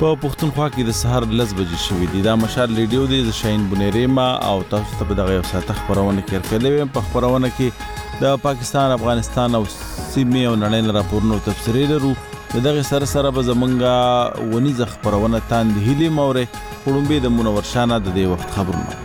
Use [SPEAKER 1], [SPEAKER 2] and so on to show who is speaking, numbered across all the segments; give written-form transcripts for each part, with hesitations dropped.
[SPEAKER 1] په پښتونخوا کې د سهار 10 بجې شوې دي. دا مشال ریډیو دی د شاهین بنيريما او تاسو ته په دغه یو ساعت خبرونه کې ورکړلې. په خبرونه کې د پاکستان، افغانستان او سیمې او نړۍ راپورونو تفسیري لرو. دغه سره به زمونږه ونیزه خبرونه تاند هیلې مورې خړومبې د منور شانه د دې وخت خبرونه.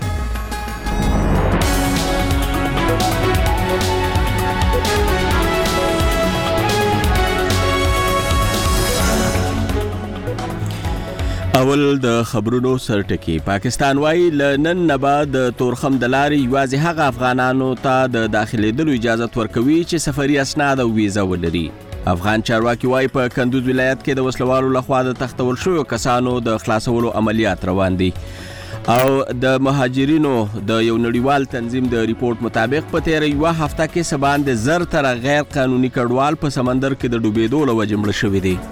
[SPEAKER 1] اول د خبرونو سرټکی. پاکستان وايي لنن نه بعد تورخم د لارې یوازې هغه افغانانو ته د داخليدلو اجازه ورکوي چې سفري اسناد او ویزا ولري. افغان چارواکي وايي په کندوز ولایت کې د وسلوالو لخوا د تختول شویو کسانو د خلاصولو عملیات روان دي. او د مهاجرینو د یو نړیوال تنظیم د ریپورت مطابق په تیر یو هفته کې سباند زر تر غیر قانوني کډوال په سمندر کې د ډوبېدو له وجې مړه شوي دي.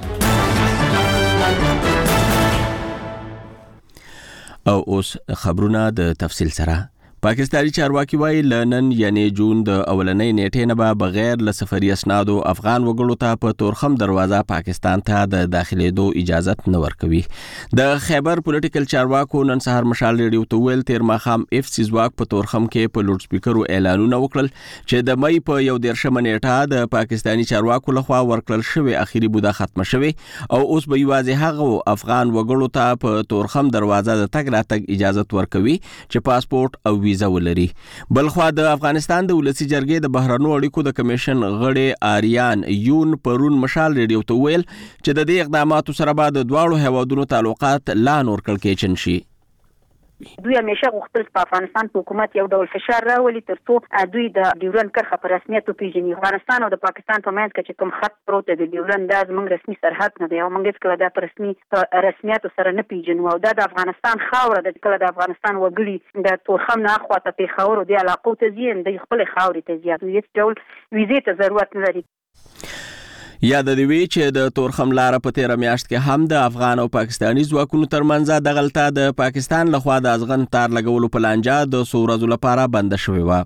[SPEAKER 1] او اوس خبرونه د تفصیل سره. پاکستاني چارواکي وايي لنن یعنی جون د اولنۍ نیټې نه به بغیر له سفري اسنادو افغان وګړو ته په تورخم دروازه پاکستان ته د داخليدو اجازه نه ورکوي. د خیبر پولیټیکل چارواکو نن سهار مشال ریډیو ته ویل تیر ماخام اف سی ځواک په تورخم کې په لوډ سپیکرو اعلانونه وکړل چې د مې په 1 نیټه د پاکستاني چارواکو لخوا ورکړل شوی اخیری بوده ختمه شوی او اوس به یوازې هغه افغان وګړو ته په تورخم دروازه د تګ راتګ اجازه ورکوي چې پاسپورت او ویزا ولري. بلخوا د افغانستان د ولسی جرګې د بهرنیو اړیکو د کمیشن غړي آریان یون پرون مشال ریډیو ته ویل چې د دې اقداماتو سره به د دواړو هیوادونو تعلقات لا نور کړکېچن شي.
[SPEAKER 2] دوی همیشه غوښتل په افغانستان په حکومت یو ډول فشار راولي ترڅو دوی د ډیورند کرښه په رسمیت وپیژني. افغانستان او د پاکستان په منځ کې چې کوم خط پروت دی د ډیورند دا زموږ رسمي سرحد نه دی او موږ هیڅکله دا په رسمیت سره نه پیژنو او دا د افغانستان خاوره ده. کله د افغانستان وګړي د تورخم نه اخواته پیښور او د علاقو ته ځي د خپل خاورې ته ځي هیڅ ډول ویزې ته ضرورت نه لري.
[SPEAKER 1] یاد دی وی چې د تورخم لار په 13 میاشت کې هم د افغان او پاکستاني ځواکونو ترمنځ د غلطه د پاکستان لخوا د ازغن تار لګولو پلانجا د سورزو لپاره بند شوی و.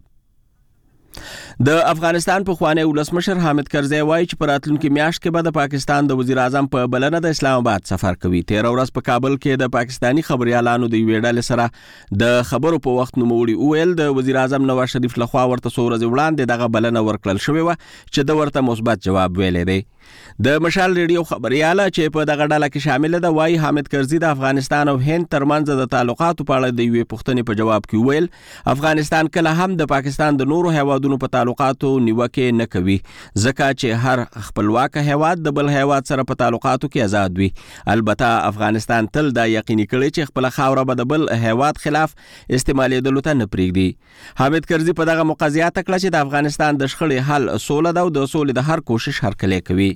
[SPEAKER 1] د افغانستان په خوانه ولسمشر حامد کرزی وایي چې په راتلونکي میاشت کې به د پاکستان د وزیر اعظم په بلنه د اسلام آباد سفر کوي. 13 ورځ په کابل کې د پاکستاني خبريالانو د ویډیو سره د خبرو په وخت نوموړي ویل د وزیر اعظم نواز شریف لخوا ورته سورز وړاندې دغه بلنه ورکړل شوې و چې د ورته مثبت جواب ویلې دی. د مشال ریډیو خبرياله چې په دغه ډله کې شامل ده وایي حامد کرزی د افغانستان او هند ترمنځ د تعلقاتو په اړه د یوې پوښتنې په جواب کې ویل افغانستان کله هم د پاکستان د نورو هیوادونو په تعلقاتو نیوکه نه کوي ځکه چې هر خپلواک هیواد د بل هیواد سره په تعلقاتو کې آزاد وي. البته افغانستان تل دا یقیني کړي چې خپل خاوره به د بل هیواد خلاف استعمالېدلو ته نه پرېږدي. حامد کرزی په دغه مقاضیات کړه چې د افغانستان د شخړې حل سوله ده او د سولې د هر کوشش هرکلی کوي.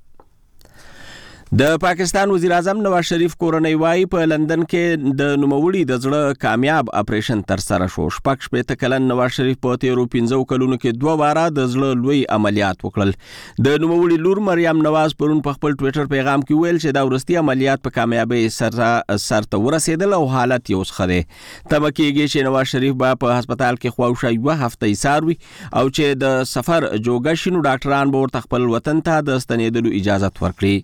[SPEAKER 1] د پاکستان وزیر اعظم نواز شریف کورنۍ وايي په لندن کې د نوموړي د زړه کامیاب اپریشن تر سره شو. شپږ شپېته کلن نواز شریف په 15 کلونو کې 2 واره د زړه لوی عملیات وکړل. د نوموړي لور مریم نواز پرون په خپل ټوئیټر پیغام کې ویل چې دا ورستي عملیات په کامیابی سرته ورسېدل او حالت یې اوس ښه دی. تمه کېږي چې نواز شریف به په هسپتال کې خواوشا یوه هفته ایسار وي او چې د سفر جوګه شي نو ډاکټران به ورته خپل وطن ته د ستنېدلو اجازه ورکړي.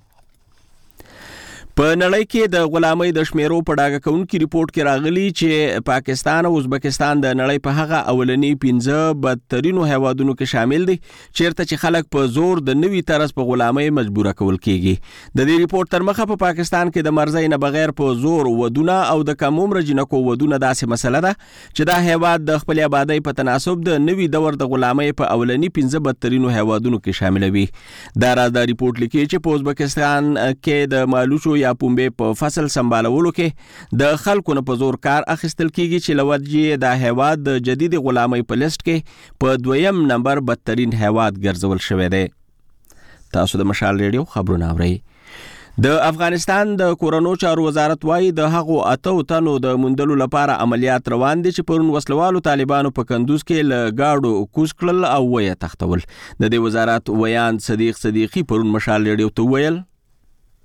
[SPEAKER 1] په نړۍ کې د غلامۍ د شمیرو په ډاګه کوونکي ریپورت کې راغلی چې پاکستان او ازبکستان د نړۍ په هغه اولنی 15 بدترینو هیوادونو کې شامل دي چیرته چې خلک په زور د نوي طرز په غلامۍ مجبور کول کیږي. د دې ریپورت تر مخه په پاکستان کې د مرزۍ نه بغیر په زور ودونه او د کم عمر جنکو ودونه داسې مسله ده چې دا هیواد د خپل آبادی په تناسب د نوي دور د غلامۍ په اولنی 15 بدترینو هیوادونو کې شامل وي. دا راز د ریپورت لیکي چې په ازبکستان کې د مالوچو یا پومبې په فصل سمبالولو کې د خلکو نه په زور کار اخیستل کیږي چې لوجې د هیواد د جدید غلامۍ په لیست کې په 2م نمبر بدترین هیواد ګرځول شوی دی. تاسو د مشال ریډیو خبرونه اورئ. د افغانستان د کورونو چارو وزارت وايي د هغو 8 تنو د موندلو لپاره عملیات روان دي چې پرون وسلوالو طالبانو په کندوز کې له گاډو کوز کړل او وې تختول. د دې وزارت ویان صدیق صدیقی پرون مشال ریډیو ته ویل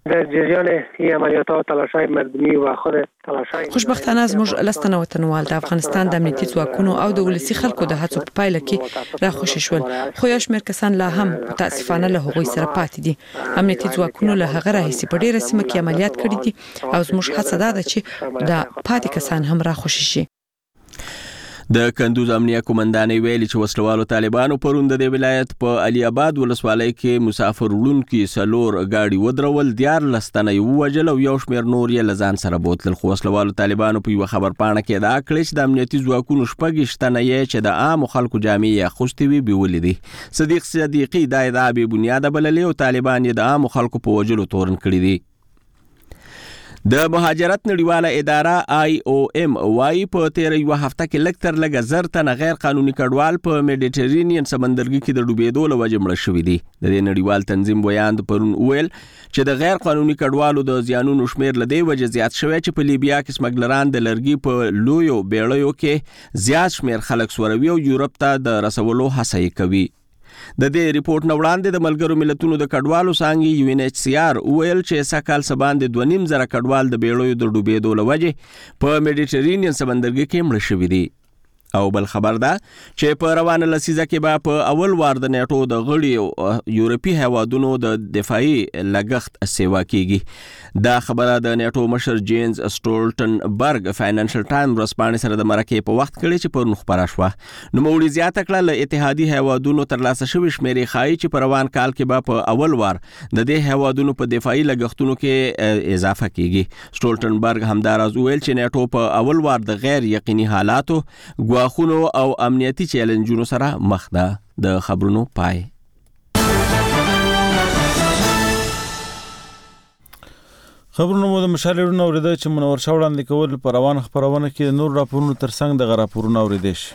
[SPEAKER 3] در جریان این عملیات ها تلاش‌های مردمی و خود تلاش‌های
[SPEAKER 4] خوشبختانه زموږ لستنه وطنوال د افغانستان د امنیتي ځواکونو او د ولسی خلکو د هڅو په پایله کې راخوشي شول، خو یو شمېر کسان لا هم متاسفانه له هغوی سره پاتې دي. امنیتي ځواکونو له هغه راهیسې په ډېره سیمه کې عملیات کړي دي او زموږ هڅه ده چې د پاتې کسان هم راخوشي شي.
[SPEAKER 1] د کندوز امنیه قومندانۍ ویلي چې وسلوالو طالبانو پرون د ولایت په علي آباد ولسوالۍ کې مسافر وړونکي 4 ګاډي ودرول، 14 تنه یې ووژل او یو شمېر نور یې له ځان سره بوتلل. خو وسلوالو طالبانو په یوه خبرپاڼه کې ادعا کړې چې د امنیتي ځواکونو 6 تنه یې چې د عامو خلکو جامې یې اغوستې وي بیولې دي. صدیق صدیقي دا ادعا بې بنیاده بللې او طالبان یې د عامو خلکو په وژلو تورن کړي دي. د مهاجرت نړیواله اداره IOM وايي په تیر یو هفته کې لږ تر لږه 1000 تنه غیر قانوني کډوال په میډیټرینین سمندرګي کې د ډوبېدو له وجې مړه شوي دي. د دې نړیوال تنظیم بیان پرون ویل چې د غیر قانوني کډوالو د زیانونو شمیر له دې وجې زیات شوی چې په لیبیا کې سمګلران د لرګي په لویو بیړیو کې زیات شمیر خلک سوروي او یورپ ته د رسولو هڅه کوي. د دې ریپورت نه وړاندې د ملګرو ملتونو د کډوالو څانګې UNHCR ویل چې سکهال سباندې 2.5 کډوال د بیړیو د ډوبېدو له وجې په میډیټرینین سمندرګي کې مړه شوي دي. او بل خبر ده چې په روانه لسیزه کې به په اول وار د نیټو د غړي یورپی هیوادونو د دفاعي لګښت سیوا کیږي. دا خبره د نیټو مشر جینز سټولټنبرګ فاینانشل ټایم ورځپاڼې سره د مرکې په وخت کې چې پرون خبره شوه. نو موړي زیاته کړه له اتحادي هیوادونو ترلاسه شوی شمیرې ښایي چې په روان کال کې به په اول وار د دې هیوادونو په دفاعي لګښتونو کې اضافه کیږي. سټولټنبرګ همداراز ویل چې نیټو په اول وار د غیر یقیني حالاتو خونو او امنیتي چیلنجونو سره مخ ده. د خبرونو پای.
[SPEAKER 5] خبرونو مو د مشالېرونو اوریدل چې منور شاه وړاندې کول په روان خبرونه کې نور راپورونو ترڅنګ د راپورونو اوریدل شي.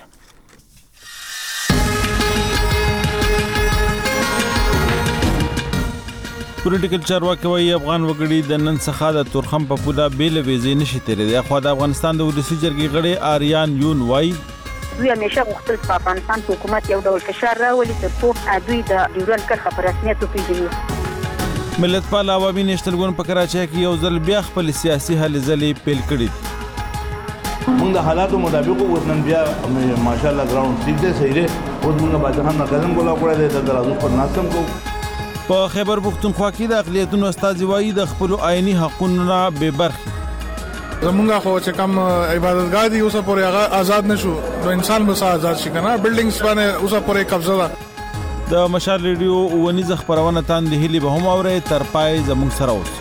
[SPEAKER 5] پولیټیکل چارواکي وايي افغان وګړي د نن څخه د تورخم په پوله بیل ویزې نشي تیرېدای. خو د افغانستان د ولسی جرګې غړي آریان یون وايي
[SPEAKER 2] دوی همیشه غوښتل په افغانستان حکومت یو ډول فشار راولي ترڅو دوی د ډیورنډ کرښه په رسمیت وپیژني.
[SPEAKER 5] ملت پال عوامي نشتلګون په کراچۍ کې یو ځل بیا خپل سیاسي هلې ځلې پیل کړي.
[SPEAKER 6] موږ د حالاتو مطابق ورنن بیا ماشاءالله ګراوند ټیک دی صحیح دی. اوس موږ باندې هم قدم ګولا کړی دی د درازو پر ناسم کو.
[SPEAKER 5] په خیبر پختونخوا کې د اقلیتونو استازي وايي د خپل آئینی حقوقو نه بې برخې.
[SPEAKER 7] زمونږ خو چې کوم عبادتګاه دي اوسه پورې هغه آزاد نشو نو انسان به آزاد شي کنه. بلډینګز باندې اوسه پورې قبضه ده.
[SPEAKER 5] د مشال ریډیو ونیزه خبرونه تاند هلي به هم اوري تر پای زموږ سره اوس.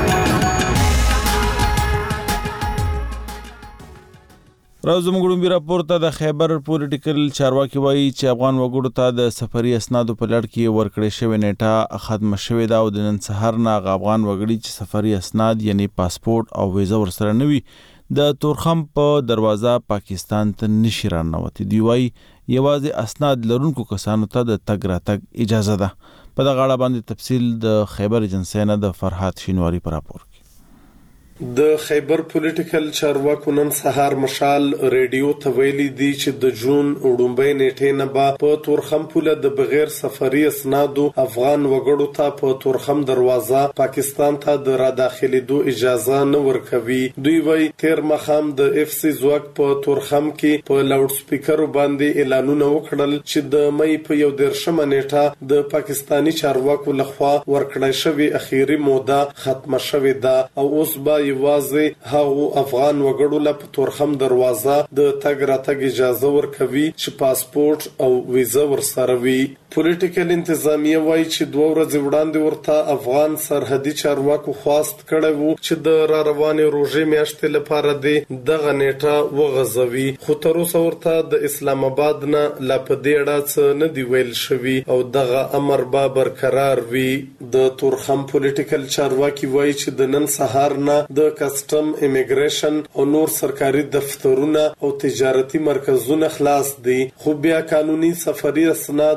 [SPEAKER 5] راز زموږ راپورته د خیبر پولیټیکل چارواکي وايي چې افغان وګړو ته د سفري اسنادو په لړ کې ورکړې شوې نیټه ختم شوې ده او د نن سهار نه افغان وګړي چې سفري اسناد یعنی پاسپورت او ویزه ورسره نه وي د تورخم په دروازه پاکستان ته نشي راننوتي. دی وايي یوازې اسناد لرونکو کسانو ته د تګ راتګ اجازه ده. په دغه اړه باندې تفصیل د خیبر ایجنسی نه د فرحات شینواری پر راپور.
[SPEAKER 8] د خیبر پولیټیکل چارواکو نن سهار مشال ریډیو ته ویلي دي چې د جون وړومبۍ نیټې نه به په تورخم پوله د بغیر سفري اسنادو افغان وګړو ته په تورخم دروازه پاکستان ته د را داخلېدو اجازه نه ورکوي. دوی وایي تیر ماښام د FC ځواک په تورخم کې په لاوډ سپیکرو باندې اعلانونه وکړل چې د مې په 11مه نیټه د پاکستانی چارواکو لخوا ورکړی شوی اخیری موده ختمه شوې ده او اوس به یوازې هغو افغان وګړو له په تورخم دروازه د تګ راتګ اجازه ورکوي چې پاسپورت او ویزه ورسره وي. پولیټیکل انتظامیه وایي چې 2 ورځې وړاندې ورته افغان سرحدي چارواکو خواست کړی وو چې د را روانې روژې میاشتې لپاره دغه نیټه وغځوي، خو تر اوسه ورته د اسلام آباد نه لا په دې اړه څه نه دی ویل شوي او دغه امر به برقرار وي. د تورخم پولیټیکل چارواکي وایي چې د نن سهار نه د کسټم امیګریشن او نور سرکاري دفترونه او تجارتي مرکزونه خلاص دي، خو بیا قانوني سفري اسناد نه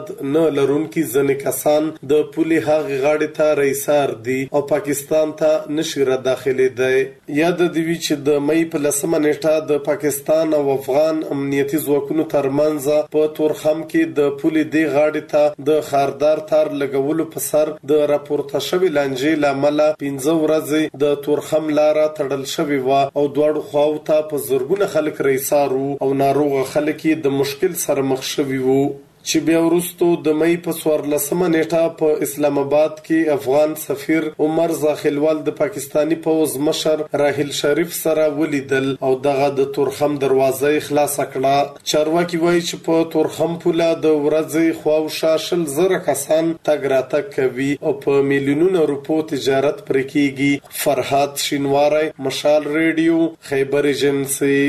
[SPEAKER 8] لرونکي ځنې کسان د پولې هغې غاړې ته رئیسار دي او پاکستان ته نشي را داخلېدی. یاد دې وي چې د مې په 10 نیټه د پاکستان او افغان امنیتي ځواکونو ترمنځ په تورخم کې د پولې دې غاړې ته د خاردار تار لګولو په سر د راپورته شوې لانجې لامل 15 ورځې د تورخم لاره تړل شوې و او دواړو خواو ته په زرګونه خلک رئیسارو او ناروغه خلک د مشکل سره مخ شوي وو. چې بیا وروستو د مې په 14 نیټه په اسلام آباد کې افغان سفیر عمر زاخلوال د پاکستانی پوز مشر راحل شریف سره ولیدل او دغه د تورخم دروازه خلاص کړه. چارواکي وایي چې په تورخم پوله د ورځې خواوشا 10,000 کسان تګ راتګ کوي او په میلیونونو روپو تجارت پرې کیږي. فرهاد شینواری، مشال ریډیو، خیبر ایجنسی.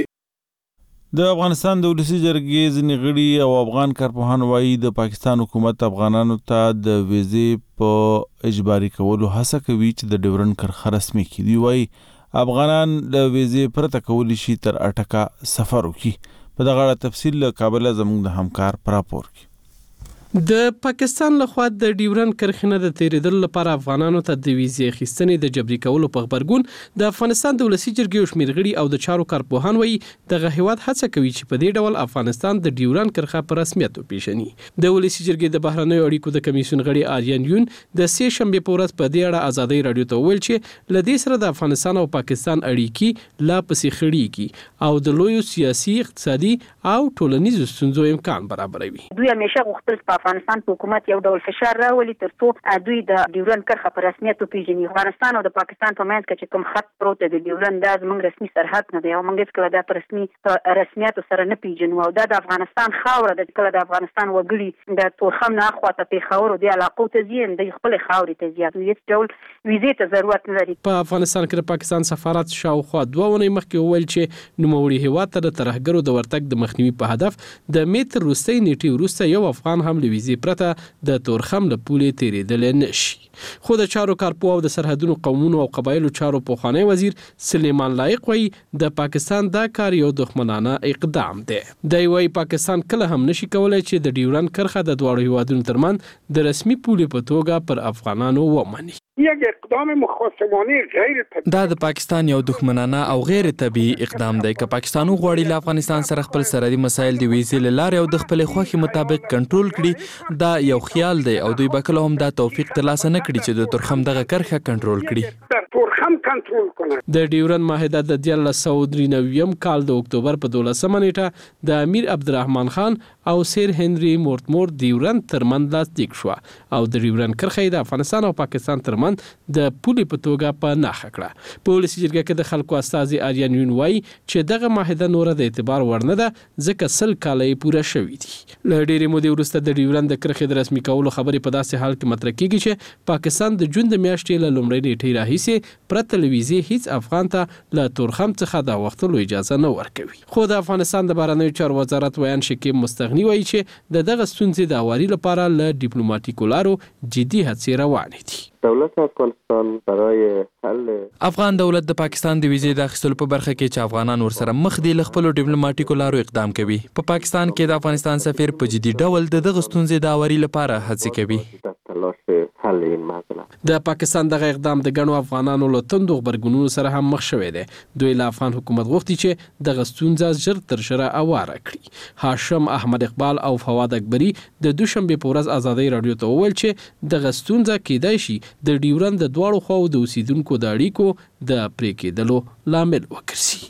[SPEAKER 5] د افغانستان د ولسی جرګې ځینې غړي او افغان کارپوهان وایي د پاکستان حکومت افغانانو ته د ویزې په اجباري کولو هڅه کوي چې د ډیورنډ کرښه رسمي کړي. دوی وایي افغانان د ویزې پرته کولی شي تر اټکه سفر وکړي. په دغه اړه تفصیل له کابل زموږ د همکار په راپور کې.
[SPEAKER 9] د پاکستان لخوا د ډیورنډ کرښې نه د تیریدلو لپاره افغانانو ته د ویزې اخیستنې د جبري کولو په غبرګون د افغانستان د ولسی جرګې شمیر غړي او د چارو کارپوهان وایي دغه هیواد هڅه کوي چې په دې ډول افغانستان د ډیورنډ کرښه په رسمیت وپیژني. د ولسی جرګې د بهرنیو اړیکو د کمیسیون غړي آریان یون د سې شنبې په ورځ په دې اړه ازادي رادیو ته وویل چې لدې سره د افغانستان او پاکستان اړیکې لا پسې خړېږي او د لویو سیاسي، اقتصادي او ټولنیزو ستونزو امکان برابروي.
[SPEAKER 2] دوی همیشه غوښتل افغانستان په حکومت یو ډول فشار راولي ترڅو دوی د ډیورنډ کرښه په رسمیت وپیژني. افغانستان او د پاکستان په منځ کې چې کوم خط پروت دی د ډیورنډ دا زموږ رسمي سرحد نه دی او موږ هیڅکله دا په رسمیت سره نه پیژنو او دا د افغانستان خاوره ده. کله د افغانستان وګړي د تورخم نه اخواته پیښور او د علاقو ته ځي د خپل خاورې ته ځي، هیڅ ډول ویزې ته ضرورت نه لري.
[SPEAKER 9] په افغانستان کې د پاکستان سفارت شاوخوا 2 ونې مخکې وویل چې نوموړي هیواد ته د ترهګرو د ورتګ د مخنیوي په هدف د متر وروستۍ نیټې وروسته یو افغان هم له ویزې پرته د تورخم له پولې تیریدل نشي. خو د چارو کارپوه او د سرحدونو قومونو او قبایلو چارو پوخانی وزیر سلیمان لایق وایي د پاکستان دا کار یو دښمنانه اقدام دی. دی وایي پاکستان کله هم نشي کولای چې د ډیورنډ کرښه د دواړو هیوادونو ترمنځ د رسمي پولې په توګه پر افغانانو ومني.
[SPEAKER 10] یک اقدام مخاصمانه غیر طبیعي
[SPEAKER 11] دا د پاکستان یو دښمنانه او غیر طبیعي اقدام دی. که پاکستان غواړي له افغانستان سره خپل سرحدي مسایل د ویزې له لارې او د خپل خوښې مطابق کنټرول کړي دا یو خیال دی او دوی به کله هم دا توفیق ترلاسه نه کړي چې د تورخم دغه کرښه کنټرول کړي.
[SPEAKER 10] تورخم کنټرول کړي.
[SPEAKER 9] د ډیورنډ معاهده د 1993 کال د اکتوبر په 12 نیټه د امیر عبدالرحمن خان او سیر هنري مورتمور ډیورنډ ترمنځ لاسلیک شو او د ډیورنډ کرښه د افغانستان او پاکستان ترمنځ د پولې په توګه په نښه کړه. په ولسی جرګه کې د خلکو استازي آریان یون وایي چې دغه معاهده نور د اعتبار وړ نه ده ځکه 100 کال یې پوره شوي دي. له ډېرې مودې وروسته د ډیورنډ د کرښې د رسمي کولو خبرې په داسې حال کې مطرح کیږي چې پاکستان د جون د میاشتې له لومړۍ نیټې راهیسې پرته له ویزې هیڅ افغان ته له تورخم څخه د وختلو اجازه نه ورکوي. خو د افغانستان د بهرنیو چارو وزارت ویان شکیب مستغني وایي چې دغه ستونزې د هواري لپاره له ډیپلوماټیکو لارو جدي هڅې روانې دي.
[SPEAKER 12] دولت افغانستان برای حل
[SPEAKER 11] افغان دولت د پاکستان د ویزې د اخیستلو په برخه کې چې افغانان ورسره مخ دي له خپلو ډیپلوماټیکو لارو اقدام کوي. په پاکستان کې د افغانستان سفیر په جدي ډول دغه ستونزې د هواري لپاره هڅې کوي. د پاکستان دغه اقدام د ګڼو افغانانو له توندو غبرګونونو سره هم مخ شوی دی. دوی له افغان حکومت غوښتي چې دغه ستونزه ژر تر ژره هواره کړي. هاشم احمد اقبال او فواد اکبري د دوشنبې په ورځ ازادي رادیو ته وویل چې دغه ستونزه کېدای شي د ډیورنډ د دواړو خواو د اوسیدونکو د اړیکو د پرې کېدلو لامل وګرځي.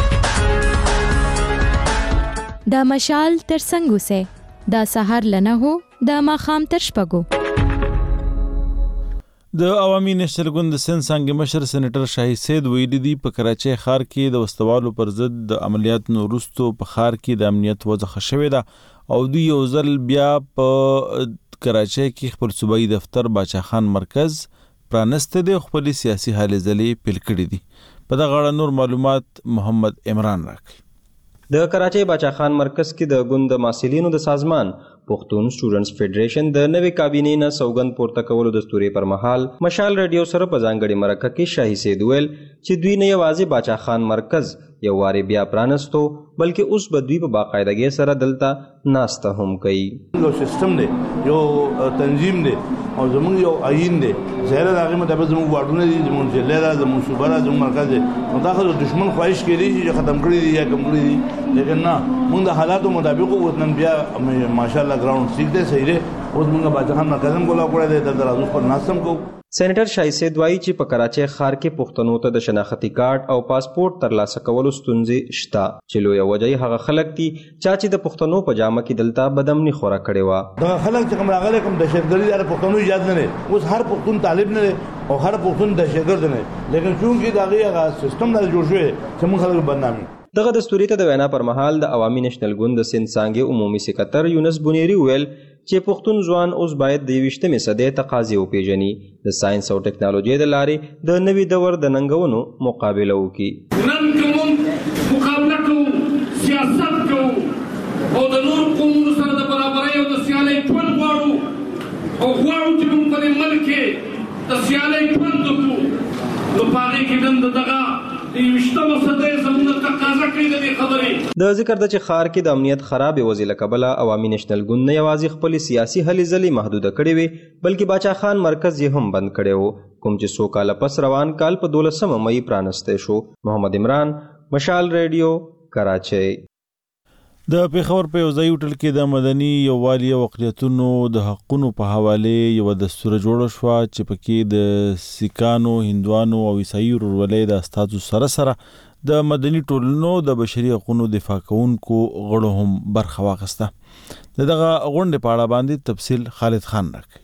[SPEAKER 13] د مشال تر څنګ اوسه د سحر لنه هو د ماښام تر شپږو.
[SPEAKER 5] د عوامي نشر ګوند سند څنګه مشر سېنیټر شاهي سید ویلي دي په کراچۍ ښار کې د وسوالو پر ضد د عملیاتو وروسته په ښار کې د امنیت وضع ښه شوې ده او دوی یو ځل بیا په کراچۍ کې خپل صوبایي دفتر باچا خان مرکز پرانسته دي خپل سیاسي هلې ځلې پیل کړي دي. په دغه اړه نور معلومات محمد عمران راکړي.
[SPEAKER 14] د کراچۍ باچا خان مرکز کې د ګوند د محصلینو د سازمان پښتون سټوډنټس فدریشن د نوې کابینې نه سوګند پورته کولو د ستوري پر مهال مشال رادیو سره په ځانګړي مرکه کې شاهي سید ویل چې دوی نه یوازې باچا خان مرکز یو واري بیا پرانستو بلکې اوس به دوی په باقاعدګۍ سره دلته ناسته هم کوي.
[SPEAKER 6] یو سیستم دی، یو تنظیم دی او زمونږ یو آئین دی. ظاهره د هغې مطابق زمونږ واټونه دي، زمونږ ضلع ده، زمونږ صوبه ده، زمونږ مرکز دی. نو دا خو د دشمن خواهش کېدی شي چې ختم کړي دي یا کم کړي دي، لیکن نه، مونږ د حالاتو مطابق اوس نن بیا ماشاءالله ګراوند ٹھیک دی، صحیح دی. اوس مونږ باچا خان مرکز هم کولاو کړی دی، دلته راځو پر ناست هم کوو.
[SPEAKER 14] سېنیټر شایسید وایي چې په کراچۍ ښار کې پښتنو ته د شناختي کارت او پاسپورت ترلاسه کولو ستونزې شته، چې لویه وجه یې هغه خلک دي چا چې د پښتنو په جامه کې دلته بدامني خوره کړې وه.
[SPEAKER 6] دغه خلک چې کوم راغلي کوم دهشتګردي د پښتنو ایجاد نه دی. اوس هر پښتون طالب نه دی او هر پښتون دهشتګرد نه دی، لیکن چونکې د هغې هغه سیستم دا جوړ شوی چې موږ خلک بدنامي.
[SPEAKER 14] دغه دستوري ته د وینا پر مهال د عوامي نېشنل ګوند د سند څانګې عمومي سکرټر یونس بنيري وویل چې پښتون ځوان اوس باید د 21مې صدۍ تقاضې وپېژني، د ساينس او ټکنالوژۍ د لارې د نوي دور د ننګونو مقابله وکړي.
[SPEAKER 15] نن کوم مقابله کوو، سیاست کوو او د نور قومونو سره د برابرۍ او د سیالۍ ژوند غواړو او غواړو چې موږ په دې ملک کې د سیالۍ ژوند وکړو، نو په هغې کې نن دغه
[SPEAKER 14] د ذکر د چې ښار کې د امنیت خرابې وضعې له کبله عوامي نېشنل ګوند نه یوازې خپلې سیاسي هلې ځلې محدوده کړې وې بلکې باچا خان مرکز یې هم بند کړی و، کوم چې څو کاله پس روان کال په 12 مئی پرانستی شو. محمد عمران، مشال ریډیو، کراچۍ.
[SPEAKER 5] د پیښور په یو ځای هوټل کې د مدني یووالي او اقلیتونو د حقونو په حواله یو دستور جوړ شو چې پکې د سیکانو، هندوانو او عیسائی ورولۍ د استادو سره د مدني ټولنو د بشري حقوقو دفاع کوونکو غړو هم برخه واخیسته. دغه غونډې په اړه باندې تفصیل خالد خان راکړي.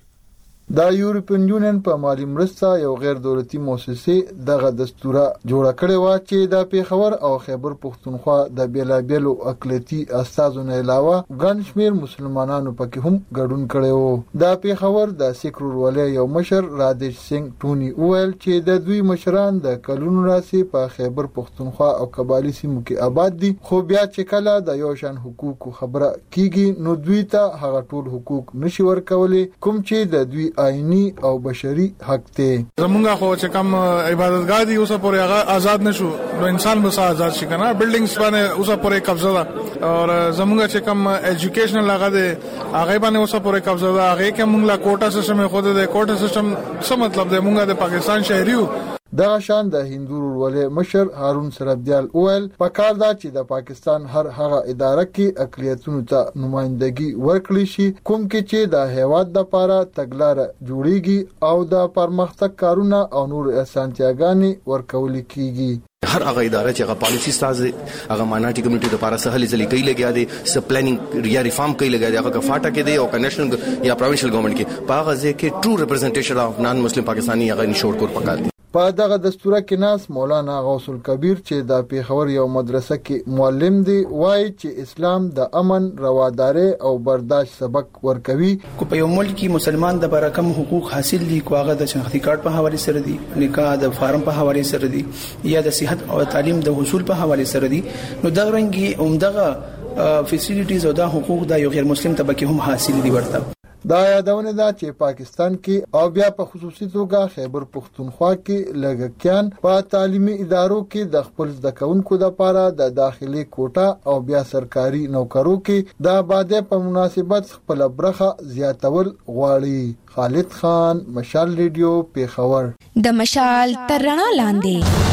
[SPEAKER 16] د یورپین یونین په مالی مرسته یو غیر دولتي مؤسسه دغه دستوره جوړه کړې و چې د پیښور او خیبر پښتونخوا د بیلابیلو اقلیتي استازو نه علاوه ګڼ شمېر مسلمانانو پکې هم ګډون کړی و. د پیښور د سیک ورولۍ یو مشر رادیش سنگ ټونی وویل چې د دوی مشران د کلونو راهیسې په خیبر پښتونخوا او قبایلي سیمو کې آباد دي، خو بیا چې کله د یو شان حقوقو خبره کیږي نو دوی ته هغه ټول حقوق نشي ورکولی کوم چې د دوی آئینی او بشری حق ته.
[SPEAKER 7] زمونږ خو چې کوم عبادتګاه دي اوسه پورې هغه آزاد نشو، نو انسان به آزاد شي کنه. بلډینګز باندې اوسه پورې قبضه ده او زمونږ چې کوم ایجوکیشنل هغه ده هغه باندې اوسه پورې قبضه ده. هغه کې موږ لا کوټا سیستم خو د کوټا سیستم څه مطلب ده؟ موږ د پاکستان شهری یو.
[SPEAKER 16] دغه شان د هندو ورولۍ مشر هارون سربدیال اویل پکار دا چې د پاکستان هر هغه اداره کې اقلیتونو ته نمائندګي ورکړي شي کوم کې چې د هیواد د لپاره تګلاره جوړیږي او د پرمختګ کارونه او نور اسانتیاګانې ورکول کیږي.
[SPEAKER 17] هر هغه اداره چې هغه پالیسی ساز هغه ماینورټي کمیونټي لپاره سهل ځلې کوي لګیا دي، س پلانینګ یا ریفارم کوي لګیا دي، هغه فاټا کې دي او کنیشنل یا پروینشل ګورنمنت کې په هغه ځای کې ټرو ریپرزنټیشن اف نان مسلم پاکستانی هغه انشور کول پکار دي.
[SPEAKER 16] په دغه دستوره کې ناس مولانا غوث الکبیر چې د پیښور یو مدرسه کې معلم دی وایي چې اسلام د امن، رواداري او برداشت سبق ورکوي.
[SPEAKER 18] کو په یو ملک کې مسلمان د برکم حقوق حاصل دي، کو هغه د شناختی کارت په حواله سره دي، نکاح د فارم په حواله سره دي، یا د صحت او تعلیم د حصول په حواله سره دي، نو دا رنګي عمدغه فیسیلیټیز او د حقوق د یو غیر مسلم طبقه هم حاصل دي ورته.
[SPEAKER 16] دا یادونه ده چې پاکستان کې او بیا په خصوصي توګه خیبر پښتونخوا کې لږکیان په تعلیمي ادارو کې د خپل زده کوونکو لپاره د داخلي کوټه او بیا سرکاري نوکرو کې د آبادی په مناسبت خپل برخه زیاتول غواړي. خالد خان، مشال ریډیو، پیښور.
[SPEAKER 19] د مشال تر رڼا لاندې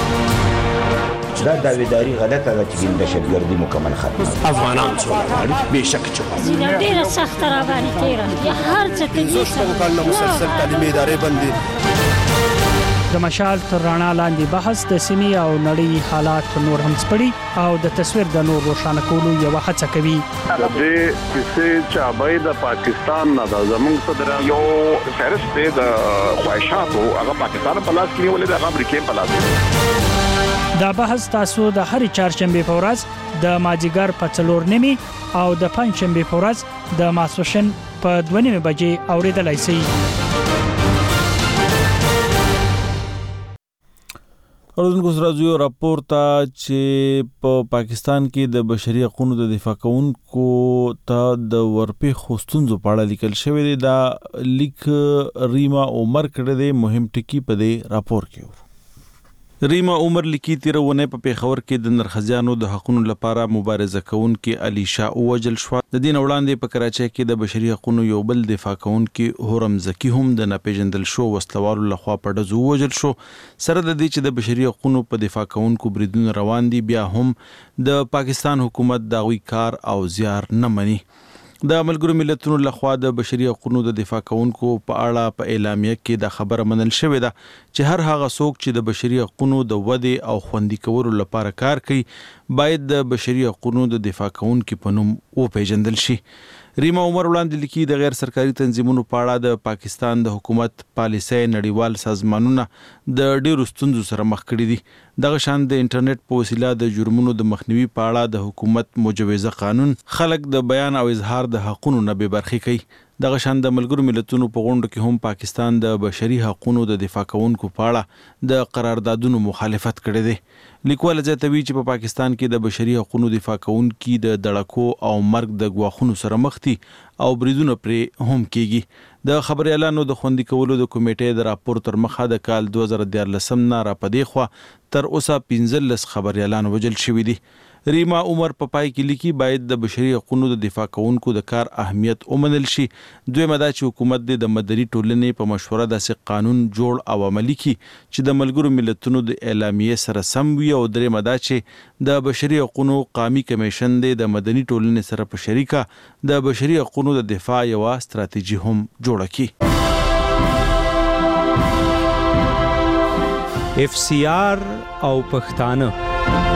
[SPEAKER 20] دا داویداری غلطه ده چې د دهشتګردي مکمل ختمه
[SPEAKER 21] افغانان څو به شک چې
[SPEAKER 22] ډیره سخت را باندې تیر یا هر څه کې
[SPEAKER 21] څه کله مسلسل تعلیمي ادارې بندي.
[SPEAKER 23] د مشال تر رڼا لاندې بحث د سیمې او نړۍ حالات نور هم سپړي او د تصویر د نور روښانه کولو یو هڅه کوي.
[SPEAKER 24] د دې چې چابای د پاکستان نه د زمونږ صدر یو فهرست د خواهشاتو هغه پاکستان په لاس کې ولې د امریکا په لاس.
[SPEAKER 23] دا بحث تاسو د هر چهارشنبه په ورځ د مازیګر په 4:30 او د پنځشنبه په ورځ د ماسپښین په 2:30 بجې اوریدلای شئ.
[SPEAKER 5] اوردونکو سره یو راپور ته چې په پاکستان کې د بشري حقوقو د دفاع کوونکو ته د ورپېښو ستونزو په اړه لیکل شوی دی. دا لیک ریما عمر کړی دی، مهم ټکی په دې راپور کې. ریما عمر لیکي تیرونه په پیښور کې د نرخزیانو د حقوقو لپاره مبارزه کوونکې علي شاه وجل شو. د دین وړاندې په کراچۍ کې د بشري حقوقو یو بل دفاع کوونکې هورم زکی هم د ناپېژندل شو وسلوالو لخوا په ډزو وجل شو. سره د دې چې د بشري حقوقو په دفاع کوونکو بریدونه روان دي، بیا هم د پاکستان حکومت داوی کار او زیار نه مني. د ملګرو ملتونو لخوا د بشري حقوقو د دفاع کوونکو په اړه په اعلامیه کې د خبره منل شوې ده چې هر هغه څوک چې د بشري حقوقو د ودې او خوندي کولو لپاره کار کوي باید د بشري حقوقو د دفاع کوونکو په نوم وپیژندل شي. ریما عمر وړاندې لیکي د غیر سرکاري تنظیمونو په اړه د پاکستان د حکومت پالیسۍ نړیوال سازمانونه د ډیرو ستونزو سره مخ کړي دي. دغه شان د انټرنیټ په وسیله د جرمونو د مخنیوي په اړه د حکومت مجوزه قانون خلک د بیان او اظهار د حقوقو نه بې برخې کوي. دغه شان د ملګرو ملتونو په غونډه کې هم پاکستان د بشري حقوقو د دفاع کوونکو په اړه د قراردادونو مخالفت کړی دی. لیکوال زیاتوي چې په پاکستان کې د بشري حقوقو دفاع کوونکي د دړکو او مرګ د ګواښونو سره مخ دي او بریدونه پرې هم کیږي. د خبريالانو د خوندي کولو د کمیټې د راپور تر مخه د کال 2014 نه را پدې خو تر اوسه 15 خبريالان وجل شوي دي. ریما عمر په پای کې لیکي باید د بشري حقوقو د دفاع کوونکو د کار اهمیت ومنل شي. دویمه دا چې حکومت د مدني ټولنې په مشوره داسې قانون جوړ او عملي کړي چې د ملګرو ملتونو د اعلامیې سره سم وي، او دریمه دا چې د بشري حقوقو قومي کمیشن د مدني ټولنې سره په شریکه د بشري حقوقو د دفاع یو ستراتیژي هم جوړه کړي.
[SPEAKER 1] FCR او پښتانه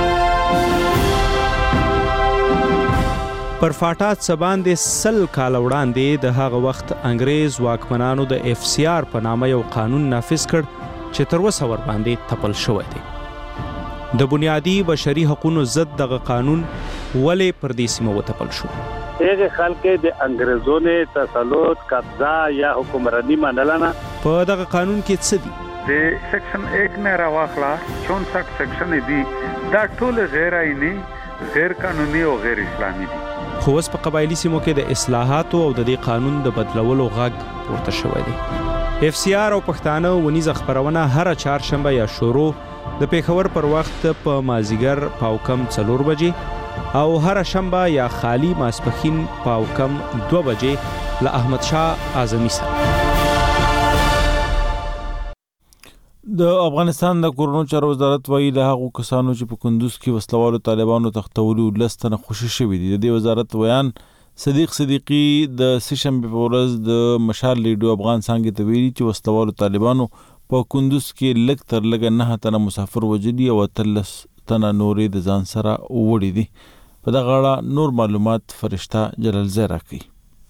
[SPEAKER 1] پر فاټات سباندې 100 کال وړاندې د هغه وخت انګريز واکمنانو د FCR په نامه یو قانون نافذ کړ چې تر اوسه ور باندې تپل شوی دی. د بنیادی بشري حقوقو ضد دغه قانون ولې پر دې سیمه وتپل شو؟
[SPEAKER 3] هغه خلک د انګريزونو تسلط قبضه یا حکمرانی منلنه.
[SPEAKER 1] په دغه قانون کې څه دي؟
[SPEAKER 4] د سیکشن 1 نه راوخلا 64 سیکشن دي، دا ټول غیر آئینی، غیر قانوني او غیر اسلامي دي.
[SPEAKER 1] خو اوس په قبایلی سیمو کې د اصلاحاتو او د دې قانون د بدلولو غږ پورته شوی دی. FCR او پښتانه ونیزه خبرونه هر چهارشنبه یا شروع د پیښور پر وخت په مازیګر پاوکم 4 بجې او هر شنبه یا خالی ماسپخین پاوکم 2 بجې له احمد شاه اعظمي سره.
[SPEAKER 5] د افغانستان د کورونو چارو وزارت وایي له هغو کسانو چې په کندوز کې وسلوالو طالبانو تختولي 10 تنه خوشي شوي دي. د دې وزارت ویان صدیق صدیقی د سشنبه په ورځ د مشال لیډو افغان څنګه ته ویلي چې وسلوالو طالبانو په کندوز کې لږ تر لږه 9 تنه مسافر وجدي او 13 تنه نورې د ځان سره وړي دي. په دغه اړه نور معلومات فرشته جلال زیرا کوي.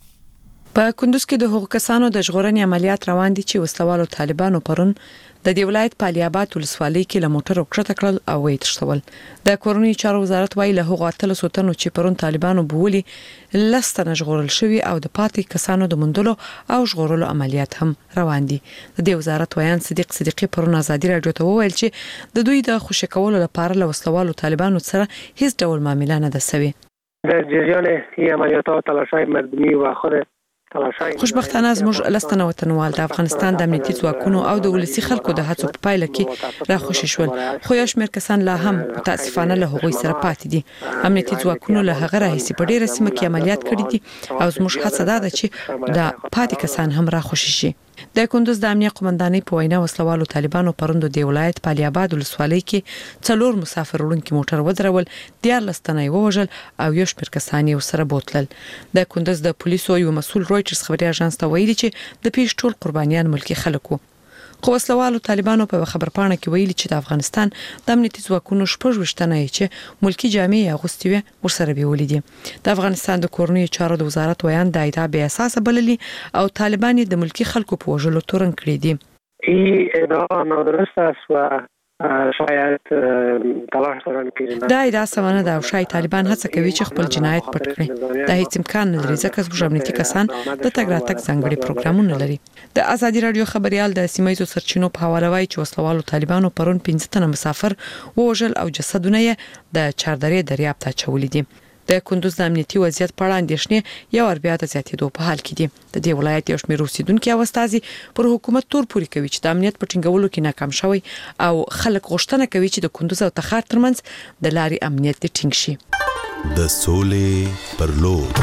[SPEAKER 8] په کندوز کې د هغو کسانو د ژغورنې عملیات روان دي چې وسلوالو طالبانو پرون د دې ولایت په علي آباد ولسوالۍ کې له موټر وکړه کړل او وېتښتول. د کورونی چارو وزارت وایي له هغو 13 تنو چې پرون طالبانو بوولي 10 تنه ژغورل شوي او د پاتې کسانو د موندلو او ژغورلو عملیات هم روان دي. د دې وزارت ویان صدیق صدیقی پرون ازادي راډیو ته وویل چې د دوی د خوشی کولو لپاره له وسلوالو طالبانو سره هیڅ ډول معامله نه ده سوي.
[SPEAKER 25] در جریان این عملیات تلاش‌های مردمی و خود
[SPEAKER 8] خوشبختانه زموږ لستنه وطنوال د افغانستان د امنیتي ځواکونو او د ولسی خلکو د هڅو په پایله کې را خوشی شول، خو یو شمېر کسان لا هم متاسفانه له هغوی سره پاتې دي. امنیتي ځواکونو له هغه راهیسې په ډیره سیمه کې عملیات کړي دي او زموږ هڅه ده چې د پاتې کسان هم را خوشی شي. د کندوز د امنیه قومندانۍ په وینا وسلوالو طالبانو پروند د ولایت په علي آباد ولسوالۍ کې 4 مسافر وړونکي موټر ودرول، 14 تنه ووژل او یو شمېر کسان یې سره بوتلل. د کندوز د پولیسو یو مسول رويټرز خبري اژانس ته ویلي چې د پیښ ټول قربانیان ملکی خلک وو. خو وسلوالو طالبانو په خبرپاڼه کې ویلي چې د افغانستان د امنیتي ځواکونو 14 تنه چې ملکی جامې اغوستي وي ورسره بیولې دي. د افغانستان د کورنۍ چارو د وزارت ویان د ادعا به اساس بللي او طالبان د ملکی خلکو په وژلو تورن کړی دي.
[SPEAKER 25] این ادعا نادرست است و شاید تلاش دارن که
[SPEAKER 8] دا ادعا سمانه ده او شاید طالبان هڅه کوي چې خپل جنایت پټ کړي. دا هیڅ امکان نه لري ځکه زموږ امنیتي کسان د تګ راتګ ځانګړي پروګرامونه لري. د ازادي رادیو خبريال د سیمایي سرچینو په حواله وایي چې وسلوالو طالبانو پرون 15 تنه مسافر ووژل او جسدونه یې د چاردرې دریاب ته چولې دي. د کندوز د امنیتي وضعیت په اړه اندېښنې یو ور بیا د زیاتېدو په حال کې دي. د دې ولایت یو شمېر اوسیدونکو او استازي پر حکومت تور پوري کوي چې د امنیت په ټینګولو کې ناکام شوی او خلک غوښتنه کوي چې د کندوز او تخار ترمنځ د لارې امنیت ټینګ شي.
[SPEAKER 2] د سولې پر لور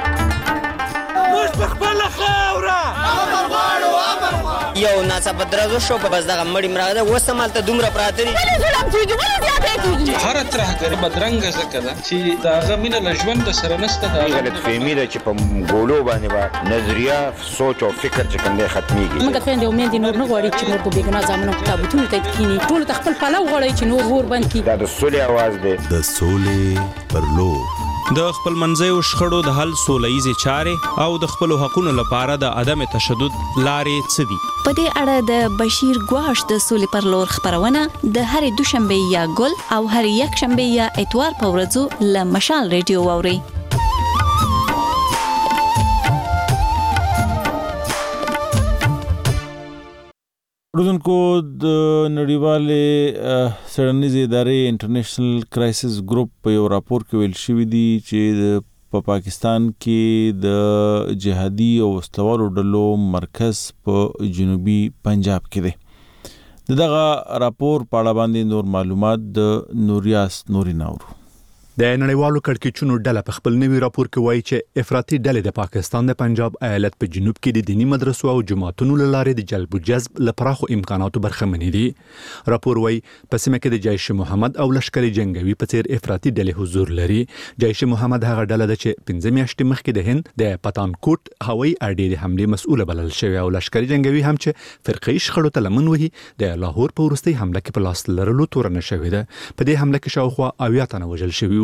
[SPEAKER 9] یو ناڅاپه درازو شو په بس دغه مړی مرغه ده اوس همالته دومره پراته دي ظلم کېږي ولې زیاتی کېږي
[SPEAKER 10] هر ترهګر بدرنګه ځکه ده چې د هغه مینه له ژوند سره نشته. د
[SPEAKER 20] غلطفهمي ده چې په ګولو باندې به نظریه سوچ او فکر چې کوم دی ختمېږي.
[SPEAKER 22] موږ خویندې او میندې نور نه غواړي چې نور په بېګناه زامنو په تابوتونو ته کښېني. ټولو ته خپل پلو غواړي چې نور اور بند کړي.
[SPEAKER 20] دا د سولې اواز دی.
[SPEAKER 2] د سولې پر لور
[SPEAKER 1] د خپل منځیو شخړو د حل سولهییزې چارې او د خپلو حقونو لپاره د عدم تشدد لارې څه دي؟
[SPEAKER 11] په دې اړه د بشیر ګواش د سولې پر لور خبرونه د هرې دوشنبه یا ګل او هرې یکشنبه یا اتوار په ورځو له مشال ریډیو واورئ.
[SPEAKER 5] اردوونکو د نړیوالې څېړنیزې ادارې انټرنیشنل کرایسس ګروپ په یو راپور کې ویل شوي دي چې په پاکستان کې د جهادي او وسلوالو ډلو مرکز په جنوبي پنجاب کې دی. دغه راپور په اړه باندې نور معلومات د نوریاس نوري ناورو.
[SPEAKER 12] د نړیوالو کړکېچونو ډله په خپل نوي راپور کې وایي چې افراطي ډلې د پاکستان د پنجاب ایالت په جنوب کې د دینی مدرسو او جماعتونو له لارې د جلب او جذب له پراخو امکاناتو برخمنې دي. راپور وایي په سیمه کې د جیش محمد او لشکري جنگوي په څیر افراطي ډلې حضور لري. جیش محمد هغه ډله ده چې 15 میاشتې مخکې د هند د پتانکوټ هوایي اډې د حملې مسؤله بلل شوی او لشکري جنگوي هم چې فرقي شخړو ته لمن وهي د لاهور په وروستۍ حمله کې په لاس لرلو تورنه شوې ده. په دې حمله کې شاوخوا 80 تنه وژل شوي.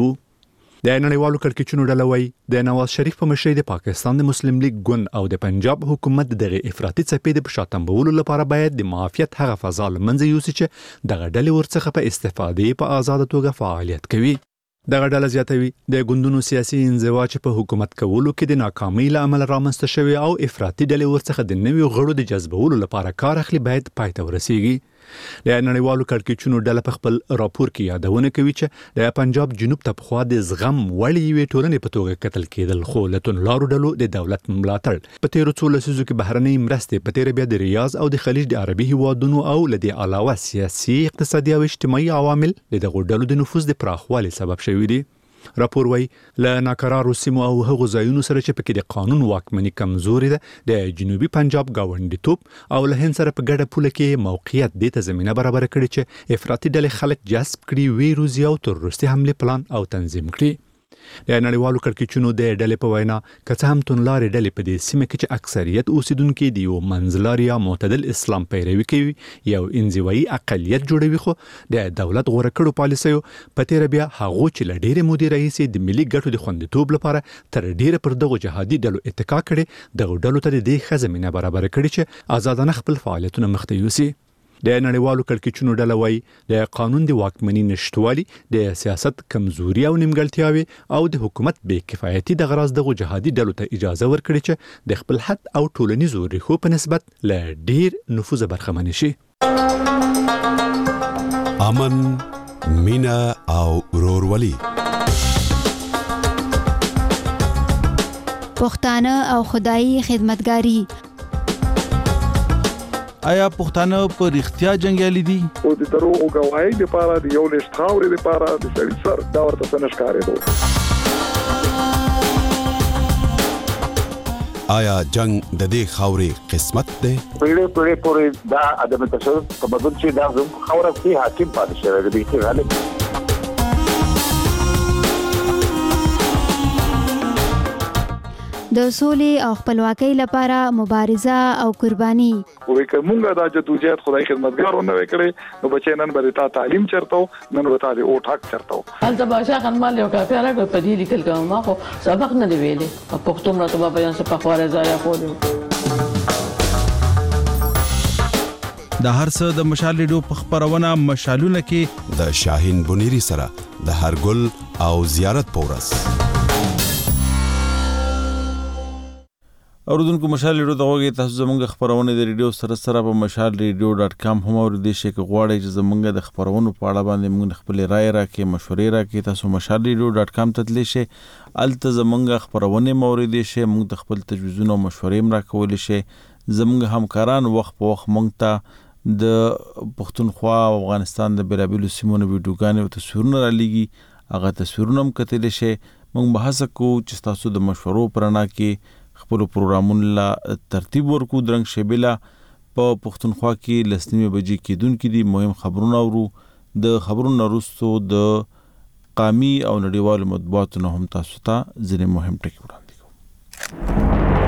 [SPEAKER 12] د نړیوالو کړکېچونو ډله وایي د نواز شریف په مشرۍ د پاکستان د مسلم لیگ ګوند او د پنجاب حکومت دغه افراطي څپې د شاتمبولو لپاره باید د معافیت هغه فضا له منځه یوسي چې دغه ډلې ورڅخه په استفادې په آزاده توګه فعالیت کوي. دغه ډله زیاتوي د ګوندونو سیاسي انزوا چې په حکومت کولو کې د ناکامۍ له امله رامنځته شوی او افراطي ډلې ورڅخه د نویو غړو د جذبولو لپاره کار اخلي باید پای ته ورسیږي. د نړیوالو کړکېچونو ډله په خپل راپور کې یادونه کوي چې د پنجاب جنوب ته پخوا د زغم وړ یوې ټولنې په توګه کتل کېدل خو له توندلارو ډلو د دولت ملاتړ په تیرو څو لسیزو کې بهرنۍ مرستې په تیره بیا د ریاض او د خلیج د عربي هیوادونو او له دې علاوه سیاسي اقتصادي او اجتماعي عوامل د دغو ډلو د نفوذ د پراخوالي سبب شوي دي. راپور وایي له ناکرارو سیمو او هغو ځایونو سره چې پکې د قانون واکمني کمزوري ده د جنوبي پنجاب ګاونډیتوب او له هند سره په ګډه پوله کې موقعیت دې ته زمینه برابر کړي چې افراطي ډلې خلک جذب کړي وی روزي او تروریستي حمله پلان او تنظیم کړي. د نړیوالو کړکېچونو د ډلې په وینا که څه هم توندلارې ډلې په دې سیمه کې چې اکثریت اوسیدونکي د یو منځلاري یا معتدل اسلام پیروي کوي یو انزوایي اقلیت جوړوي خو د دولت غوره کړو پالیسیو په تیره بیا هغو چې له ډېرې مودې راهیسې د ملي ګټو د خوندیتوب لپاره تر ډېره پر دغو جهادي ډلو اتکا کړې دغو ډلو ته د دې ښه زمینه برابره کړې چې آزادانه خپل فعالیتونه مخته یوسي. د نړیوالو کړکېچونو ډله وایي د قانون د واکمنۍ نشتوالي د سیاست کمزوري او نیمګړتیاوې او د حکومت بې کفایتي دغه راز دغو جهادي ډلو ته اجازه ورکړي چې د خپل حد او ټولنیزو ریښو په نسبت له ډیر نفوذ برخمن شي.
[SPEAKER 2] امن، مینا او ورورولي
[SPEAKER 13] پښتانه او خدایي خدمتګاری.
[SPEAKER 5] آیا پښتانه په رښتیا جنگیالي دي؟
[SPEAKER 26] او د دروغ غواړي د پاره د یو لښت خاورې د پاره د سړي سر دا ورته څنګه ښکارېدو.
[SPEAKER 2] آیا جنگ د دې خاورې قسمت دی؟
[SPEAKER 3] پیړې پورې دا عدم تشدد په بدل چې دا زموږ خاوره کې حاکم پاتې شوی دی چې غالب
[SPEAKER 13] د سولې او خپلواکۍ لپاره مبارزه او قرباني.
[SPEAKER 26] وې کومه دا جدوجہد خدای خدمتګارونه وکړي نو بچي نن به تا تعلیم چرته نن به تا او ټاک چرته.
[SPEAKER 27] البته باشه خنمال یو کافي راغی په دې لیکل کوم ما خو سبق نه دی ویلې په پښتو مراته په بیان څخه په خواره ځای خو دی.
[SPEAKER 5] د هر څه د مشال ریډیو په خبرونه مشالونه کې
[SPEAKER 2] د شاهین بنيري سره د هرګل او زیارت پورس.
[SPEAKER 5] اوردونکو مشال ریډیو ته وګورئ تاسو زموږ خبرونه د ریډیو سره په mashalradio.com هم اوریدئ شئ که غواړئ چې زموږ د خبرونو په اړه باندې موږ خپل رائے راکړئ مشورې راکړئ تاسو mashalradio.com ته تللی شئ الته زموږ خبرونه اوریدئ شئ موږ د خپل تجویزونو او مشورې راکولی شئ زموږ همکاران وخت په وخت موږ ته د پښتونخوا او افغانستان د بیلابیلو سیمونو ویډیوګانې او تصویرونه رالیږي هغه تصویرونه هم کتلی شئ موږ به هڅه کوو چې تاسو د مشورو په رڼا کې خپل پروګرامونو لا ترتیب ورکو درنګ شبیلا په پښتونخوا کې لسنیمه بجې کېدونکې دي مهم خبرونه اورو د خبرونو وروسته د قومي او نړیوالو مطبوعاتو نه هم تاسو ته ځینې مهم ټکي وړاندې کوو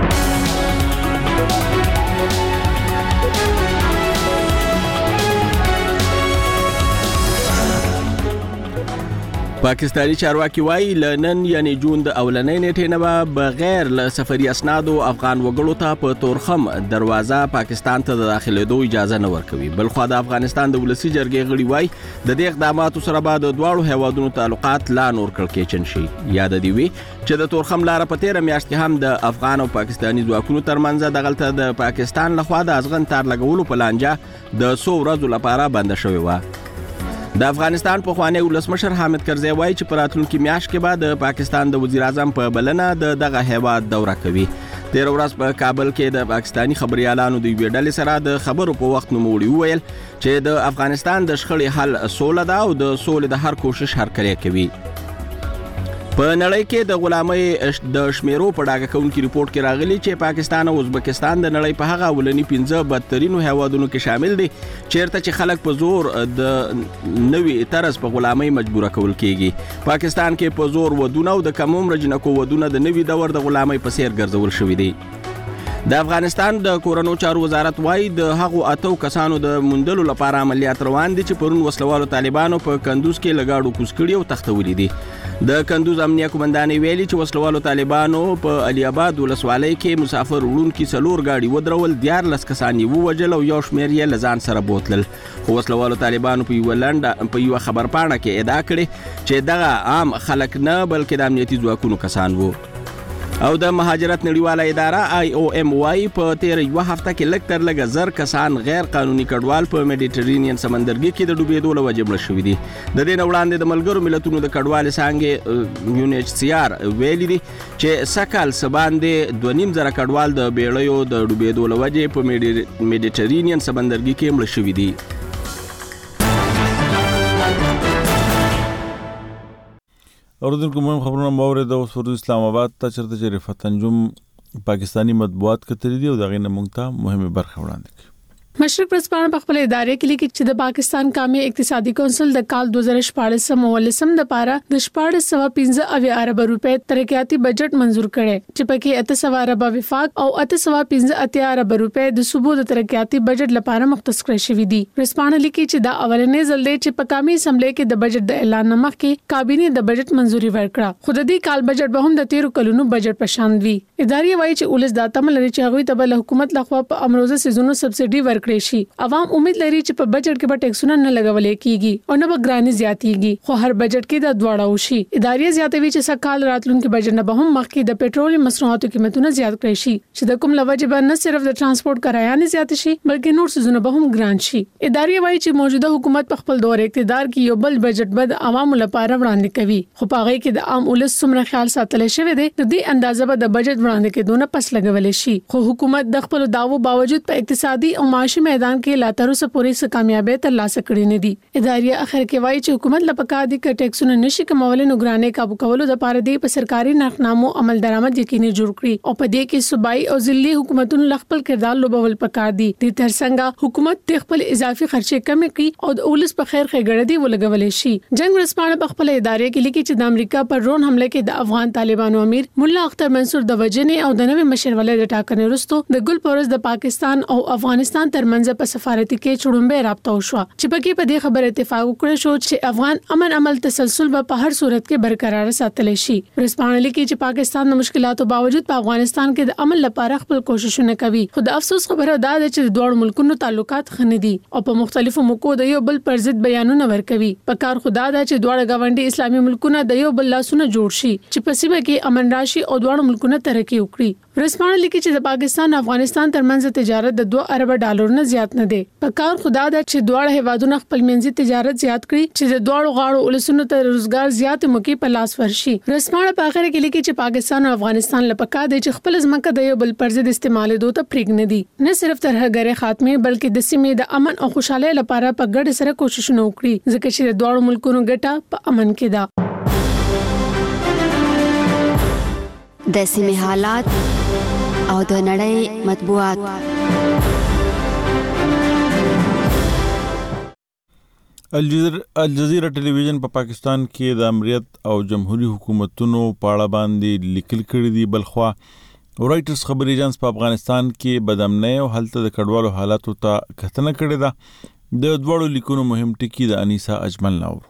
[SPEAKER 6] پاکستانی چارواکي وایي لنن یعنی جون د اولنۍ نیټې نه بغیر له سفري اسنادو افغان وګړو ته په تورخم دروازه پاکستان ته د داخلېدو اجازه نه ورکوي بلخو د افغانستان د ولسی جرګې غړي وایي د دې اقداماتو سره به د دواړو هیوادونو تعلقات لا نور کړکېچن شي یاد دی وی چې د تورخم لار په تیر میاشت کې هم د افغان او پاکستانی ځواکونو ترمنځ دغلطه د پاکستان لخوا د ازغن تار لګولو په لانجه د 100 ورځې لپاره بند شوی و د افغانستان په خوانی ولسمشر حامد کرزی وایي چې پراتلونکو میاشت کې بعد د پاکستان د وزیر اعظم په بلنه دغه هیواد دوره کوي تیر ورځ په کابل کې د پاکستانی خبريالانو د ویډیو سره د خبرو په وخت نوموړي وویل چې د افغانستان د شخړې حل سوله ده او د سولې د هر کوشش هرکلی کوي په نړۍ کې د غلامۍ د شمیرو په ډاګه کونکي ریپورت کې راغلی چې پاکستان او ازبکستان د نړۍ په هغه اولنی 15 بدترینو هیوادونو کې شامل دي چیرته چې خلک په زور د نوي طرز په غلامۍ مجبور کول کیږي پاکستان کې په زور ودونه او د کم عمر جنکو ودونه د نوي دور د غلامۍ په سیر ګرځول شوې دي د افغانستان د کورونو چارو وزارت وایي د هغو اتو کسانو د موندلو لپاره عملیات روان دي چې پرون وسلوالو طالبانو په کندوز کې لګاړو کوس کړي او تختولې دي د کندوز امنیه قومندان ویلي چې وسلوالو طالبانو په علي آباد ولسوالۍ کې مسافر وړونکي څلور گاډي ودرول 14 کسان یې ووجل او یو شمېر یې لزان سره بوتلل خو وسلوالو طالبانو په یو خبرپاڼه کې ادعا کړې چې دغه عام خلک نه بلکې د امنیتي ځواکونو کسان وو او د مهاجرت نړیواله اداره IOM وايي په تیر یو هفته کې لږ تر لږه زر کسان غیر قانوني کډوال په میډیټرینین سمندرګي کې د ډوبېدو له وجې مړه شوي دي د دې نه وړاندې د ملګرو ملتونو د کډوالۍ څانګې UNHCR ویلي دي چې سکهال سباندې 2.5 زره کډوال د بیړیو د ډوبېدو له وجې په میډیټرینین سمندرګي کې مړه شوي دي
[SPEAKER 5] اوردونکو مهم خبرونه باورې د اوس ورځ اسلام آباد ته چرته چې رفعت انجم پاکستانی مطبوعات کتري دي او دغه نه مونږ ته مهمه برخه وړاندې کوي
[SPEAKER 7] مشرق پرسپانه په خپل ادارې کې لیکي چې د پاکستان قومي اقتصادي کونسل د کال 2014 مولسم د پاره د 1415 ارب روپے ترقیاتی بجټ منزور کړي چې پکې 800 ارب وفاق او 815 ارب روپے د صوبو د ترقیاتی بجټ لپاره مختص کړی شوی دي پرسپانه لیکي چې دا اولنې ځل دی چې په قومي اسمبلی کې د بجټ د اعلان مخ کې کابینه د بجټ منزوري ورکړه خو د دې کال بجټ به هم د 13 کلونو بجټ په شان وي ادارې وایي چې ولس د تمل لري چې هغه ته بل حکومت لخوا په امروزه سيزونو سبسيډي ورکړي شي عوام امید لري چې په بجټ کې به ټیکسونه نه لګولې کیږي او نه به ګراني زیاتېږي خو هر بجټ کې د دواړه وشي ادارې زیاتوي چې سکهال راتلونکو بجټ نه به هم مخکې د پېټرول مصنوعاتو قیمتونه زیات کړي شي چې د کوم لوجه به نه صرف د ترانسپورت کرایه نه زیات شي بلکې نور سيزونه به هم ګران شي ادارې وایي چې موجوده حکومت په خپل دور اقتدار کې یو بل بجټ بد عوامو لپاره وړاندې کوي خو په هغه کې د عام ولس څومره خیال ساتل شوی دی د دې اندازه به د بجټ وړاندې کېدونه پس لګولې شي خو حکومت د خپل داوو باوجود په اقتصادي او معاشي میدان کې لا تر اوسه پورې څه کامیابی ترلاسه کړې نه دي ادارې اخر کې وایي چې حکومت لپاره د ټیکسونو نشي کمول نو ګرانې قابو کولو لپاره د سرکاري نرخنامو عمل درآمد یقیني جوړ کړي او په دې کې صوبایي او ضلعي حکومتونو خپل کردار لوبول پکار دي د ترڅنګ حکومت خپل اضافي خرچې کم کړي او د اولس په خیر خېګړه دی ولګولې شي جنگ ورسپانه په خپل ادارې کې لیکي چې د امریکا پر ډرون حمله کې د افغان طالبانو امیر مولا اختر منصور د وجنې او د نوې مشر ولې د ټاکنې وروسته د ګل پورز د پاکستان او افغانستان ترمنځ په سفارتي کې چړمبه رابطه وشو چې پکې په دې خبره اتفاق وکړ شو چې افغان امن عمل تسلسل په هر صورت کې برقرار ساتل شي. ورسپانلی کې چې پاکستان د مشکلاتو باوجود په افغانستان کې د امن لپاره خپل کوششونه کوي. خو د افسوس خبره دا ده چې د دوه ملکونو تعلقات ښه دي او په مختلفو موکو د یو بل پر ضد بیانونه ورکوي. په کار خدا ده چې دوه غونډي اسلامي ملکونه د یو بل لاسونه جوړ شي چې په سیمه کې امن راشي او دوه ملکونه ترقی وکړي. ورسپانلی کې چې د پاکستان او افغانستان ترمنځ تجارت د 2 ارب ډالر نه زیات نه دی. په کار خدا ده چې دوه هیوادونه خپل منځي تجارت زیات کړي چې د دوه غاړو ولسونو ته روزګار زیات موقع په لاس ورشي. ورسپانلی په اخر کې لیکي چې پاکستان او افغانستان لپاره د چې خپل ځمکه د یو بل پر ضد استعمالېدو ته پریږدي نه صرف ترهګرۍ خاتمه بلکې د سیمې د امن او خوشحالۍ لپاره په ګډ سره کوششونه وکړي ځکه چې د دوه ملکونو ګټه په امن کې ده.
[SPEAKER 14] د سیمې حالات او د نړۍ مطبوعات.
[SPEAKER 5] الجزیره ټلویزیون په پاکستان کې د امریت او جمهوریت حکومتونو په اړه باندې لیکل کړي دي. بلخوا رائټرز خبري ایجنس په افغانستان کې بدامنۍ او هلته د کډوالو حالاتو ته کتنه کړې ده. د دوړو لیکونو مهم ټکی د انیسا اجمل نور.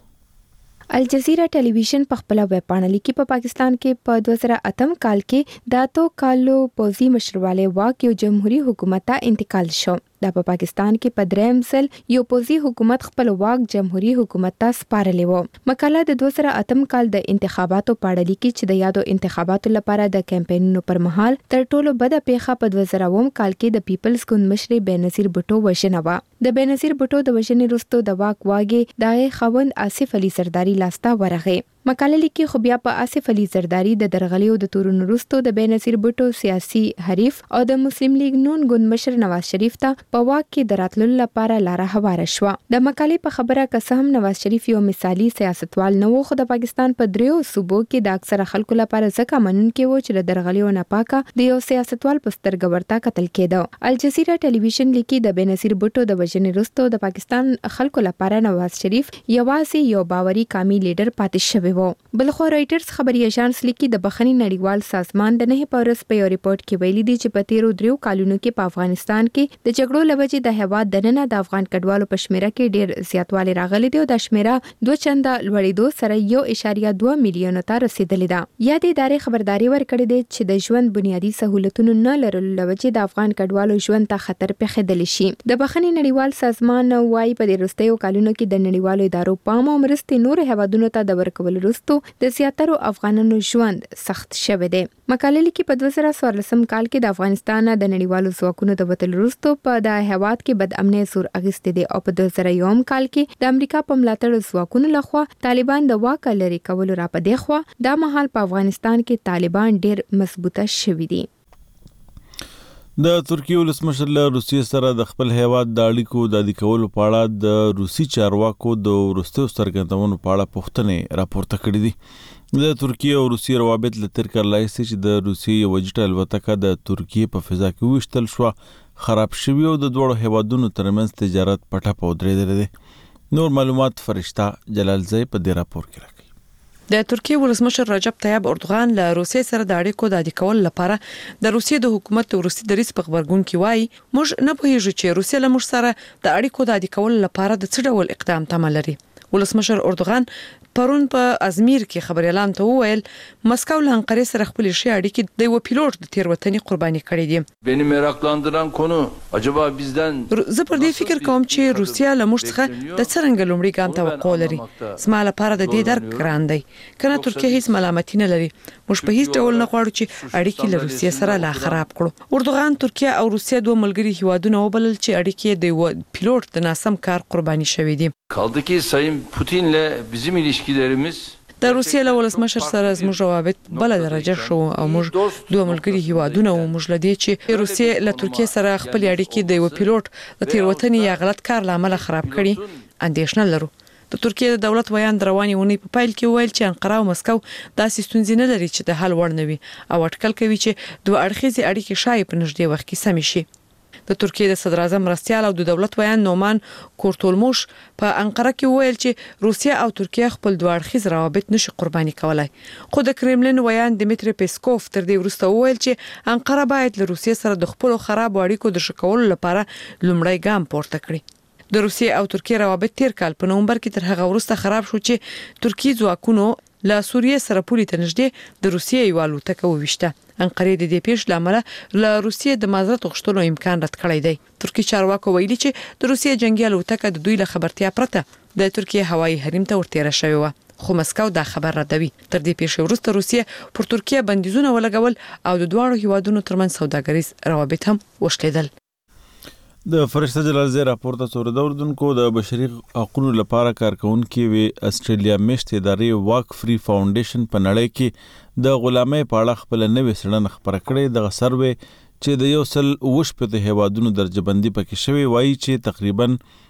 [SPEAKER 15] الجزیره ټلویزیون په خپل ویب پاڼه لیکي په پاکستان کې په 2008 کال کې داتو کالو پوزي مشرواله واک یو جمهوریت حکومت ته انتقال شو. دا په پاکستان کې په دریم ځل یو پوزي حکومت خپل واک جمهوریت حکومت ته سپارلی و. مقاله د 2008 کال د انتخاباتو په اړه لیکي چې د یادو انتخاباتو لپاره د کمپاینونو پر مهال تر ټولو بده پیښه په 2009 کال کې د پیپلز ګوند مشر بېنظیر بوټو وژنه و. د بېنظیر بوټو د وژنې وروسته د واک واګې د خوند آصف علي زرداری لاسته ورغی. مقاله لیکي خو بیا په آصف علي زرداری د درغلیو د تورونو وروسته د بېنظیر بوټو سیاسي حریف او د مسلم لیگ نون ګوند مشر نواز شریف ته په واک کې د راتللو لپاره لاره هواره شوه. د مقالې په خبره که څه هم نواز شریف یو مثالي سیاستوال نه و خو د پاکستان په دریو صوبو کې د اکثره خلکو لپاره ځکه منونکي و چې د درغلیو نه پاکه د یو سیاستوال په سترګه ورته کتل کېده. الجزیره ټلویزیون لیکي د بېنظیر بوټو د وژنې وروسته د پاکستان خلکو لپاره نواز شریف یوازې یو باوري قومي لیډر پاتې شوی و. بلخو رائټرز خبري ایجنس لیکي د بخښنې نړیوال سازمان د 9 پورس په یو ریپورت کې ویلي دي چې په تیرو 3 کالونو کې په افغانستان کې د جګړو لوجې د هیواد دننه د افغان کډوالو په شمیره کې ډیر زیاتوالی راغلی دی او د شمیره 2 چنده لوړېدو سره 1.2 میلیون ته رسیدلی ده. یادې ادارې خبرداري ورکړې ده چې د ژوند بنیادی سہولتونو نه لرلو لوجې د افغان کډوالو ژوند ته خطر پیښیدلی شي. د بخښنې نړیوال سازمان وايي په دې وروستیو کالونو کې د نړیوالو ادارو پام او مرستې نور هیوادونو ته د ورکول وروسته د زیاترو افغانانو ژوند سخت شوی دی. مقاله لیکي په 2014 کال کې د افغانستان د نړیوالو ځواکونو د وتل وروسته په د هیواد کې بد امنۍ زور اخیستی دی او په 2001 کال کې د امریکا په ملاتړ ځواکونو لخوا طالبان د واک لري کولو را پدې خو د مهال په افغانستان کې طالبان ډیر مضبوطه شوي دي.
[SPEAKER 5] د ترکیه ولسمشر له روسیې سره د خپل هیواد د اړیکو د عادي کولو په اړه د روسي چارواکو د وروستیو څرګندونو په اړه پوښتنې راپورته کړې دي. د ترکیه او روسیې روابط له تیر کال راهیسې چې د روسیې یوه جټه الوتکه د ترکیې په فضا کې وویشتل شوه خراب شوي او د دواړو هیوادونو ترمنځ تجارت په ټپه ودرېدلی دی. نور معلومات فرشته جلالزی په دې راپور کې راکوي.
[SPEAKER 8] د ترکیه ولسمشر رجب طیب اردوغان له روسیې سره د اړیکو د عادي کولو لپاره د روسیې د حکومت وروستي دریځ په خبرګون کې وایي موږ نه پوهیږو چې روسیه له موږ سره د اړیکو د عادي کولو لپاره د څه ډول اقدام تمه لري. ولسمشر اردوغان پرون په ازمیر کې خبري اعلان ته وویل مسکو له انقره سره خپل شي اړیکې د یو پیلوټ د تیروتنې قرباني کړې دي.
[SPEAKER 16] beni meraklandıran konu acaba bizden
[SPEAKER 8] زه پر دې فکر کوم چې روسیا له موږ څخه د څرنګه لومړي ګام توقع لري. زما لپاره د دې درک ګران دی. کنه ترکیه هیڅ ملامتي نه لري. موږ په هیڅ ډول نه غواړو چې اړیکې له روسیا سره لا خراب کړو. اردوغان ترکیه او روسیا دوه ملګري هیوادونه وبلل چې اړیکې د یو پیلوټ د ناسم کار قرباني شوې دي.
[SPEAKER 16] kaldı ki Sayın Putin'le bizim ilişkilerimiz
[SPEAKER 8] د روسیې له ولسمشر سره زموږ روابط بل درجه شو او موږ دوه ملګري هیوادونه او موږ لدی چې روسیې له ترکیه سره خپل اړیکې د یو پیلوټ د تیروتنې یا غلط کار لامل خراب کړي اندېښنه لرو. د ترکیه د دولت ویان رواني ونی په پایل کې ویل چې انقره او مسکو داسې ستونزې نه لري چې د حل وړ نه وي او اټکل کوي چې دوه اړخیزې اړیکې شاید په نږدې وخت کې سم شي. د ترکیه د صدر اعظم مرستیال او د دولت ویان نومان کورتولموش په انقره کې ویل چې روسیه او ترکیه خپل دوه اړخیز روابط نشي قرباني کولای. خو د کرملین ویان دمیتری پیسکوف تر دې وروسته ویل چې انقره باید له روسیه سره د خپل خراب اړیکو د شکولو لپاره لومړی ګام پورته کړي. د روسیه او ترکیه روابط تیر کال په نومبر کې تر هغه وروسته خراب شو چې ترکیه ځواکونو له سوریه سره پولی ته نږدې د روسیې یو الوتکه وویشته. انقره د دې پیښې لامل له روسیې د معذرت غوښتلو امکان رد کړی دی. ترکیه چارواکو ویلي چې د روسیې جنگي الوتکه د دوی له خبرتیا پرته د ترکیه هوایي حریم ته ورتېره شوې و. خو مسکو دا خبر ردوي. تر دې پیښې وروسته روسیه پر ترکیه بندیزونه ولګول او د دواړو هیوادونو ترمنځ سوداګریز روابط هم وشلیدل.
[SPEAKER 5] د فرشته جلال زی راپورته څور د اردوونکو د بشري حقوقو لپاره کارکونکو وی استرالیا میشت ادارې واک فری فاونډیشن په نړۍ کې د غلامۍ په اړه خپل نوې څېړنه خبره کړې. د سروې چې د یو سل وشپته هیوادونو درجهبندي پکې شوی وایي چې تقریبا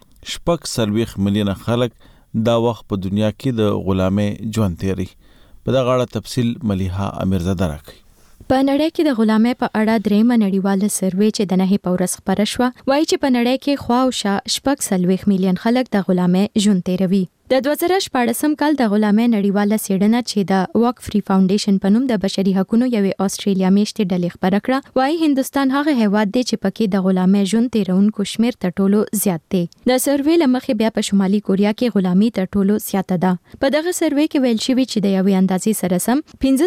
[SPEAKER 5] 6 ملیونه خلک دا وخت په دنیا کې د غلامۍ ژوند تیري. په دغه اړه تفصیل ملیحه امیرزاده راکړي.
[SPEAKER 13] په نړۍ کې د غلامۍ په اړه درېمه نړیواله سروې چې د نهي په ورځ خپره شوه وایي چې په نړۍ کې خواوشا 6 ملیون خلک د غلامۍ ژوند تیروي. د 2014 کال د غلامۍ نړیواله څېړنه چې د واک فری فاونډیشن په نوم د بشري حقوقو یوې استرالیا میشتې ډلې خبره کړه وایي هندستان هغه هیواد دی چې پکې د غلامۍ ژوند تیرونکو شمیر تر ټولو زیات دی. د سروې لمخې بیا په شمالي کوریا کې غلامي تر ټولو زیاته ده. په دغه سروې کې ویل شوی چې د یوې اندازې سره سم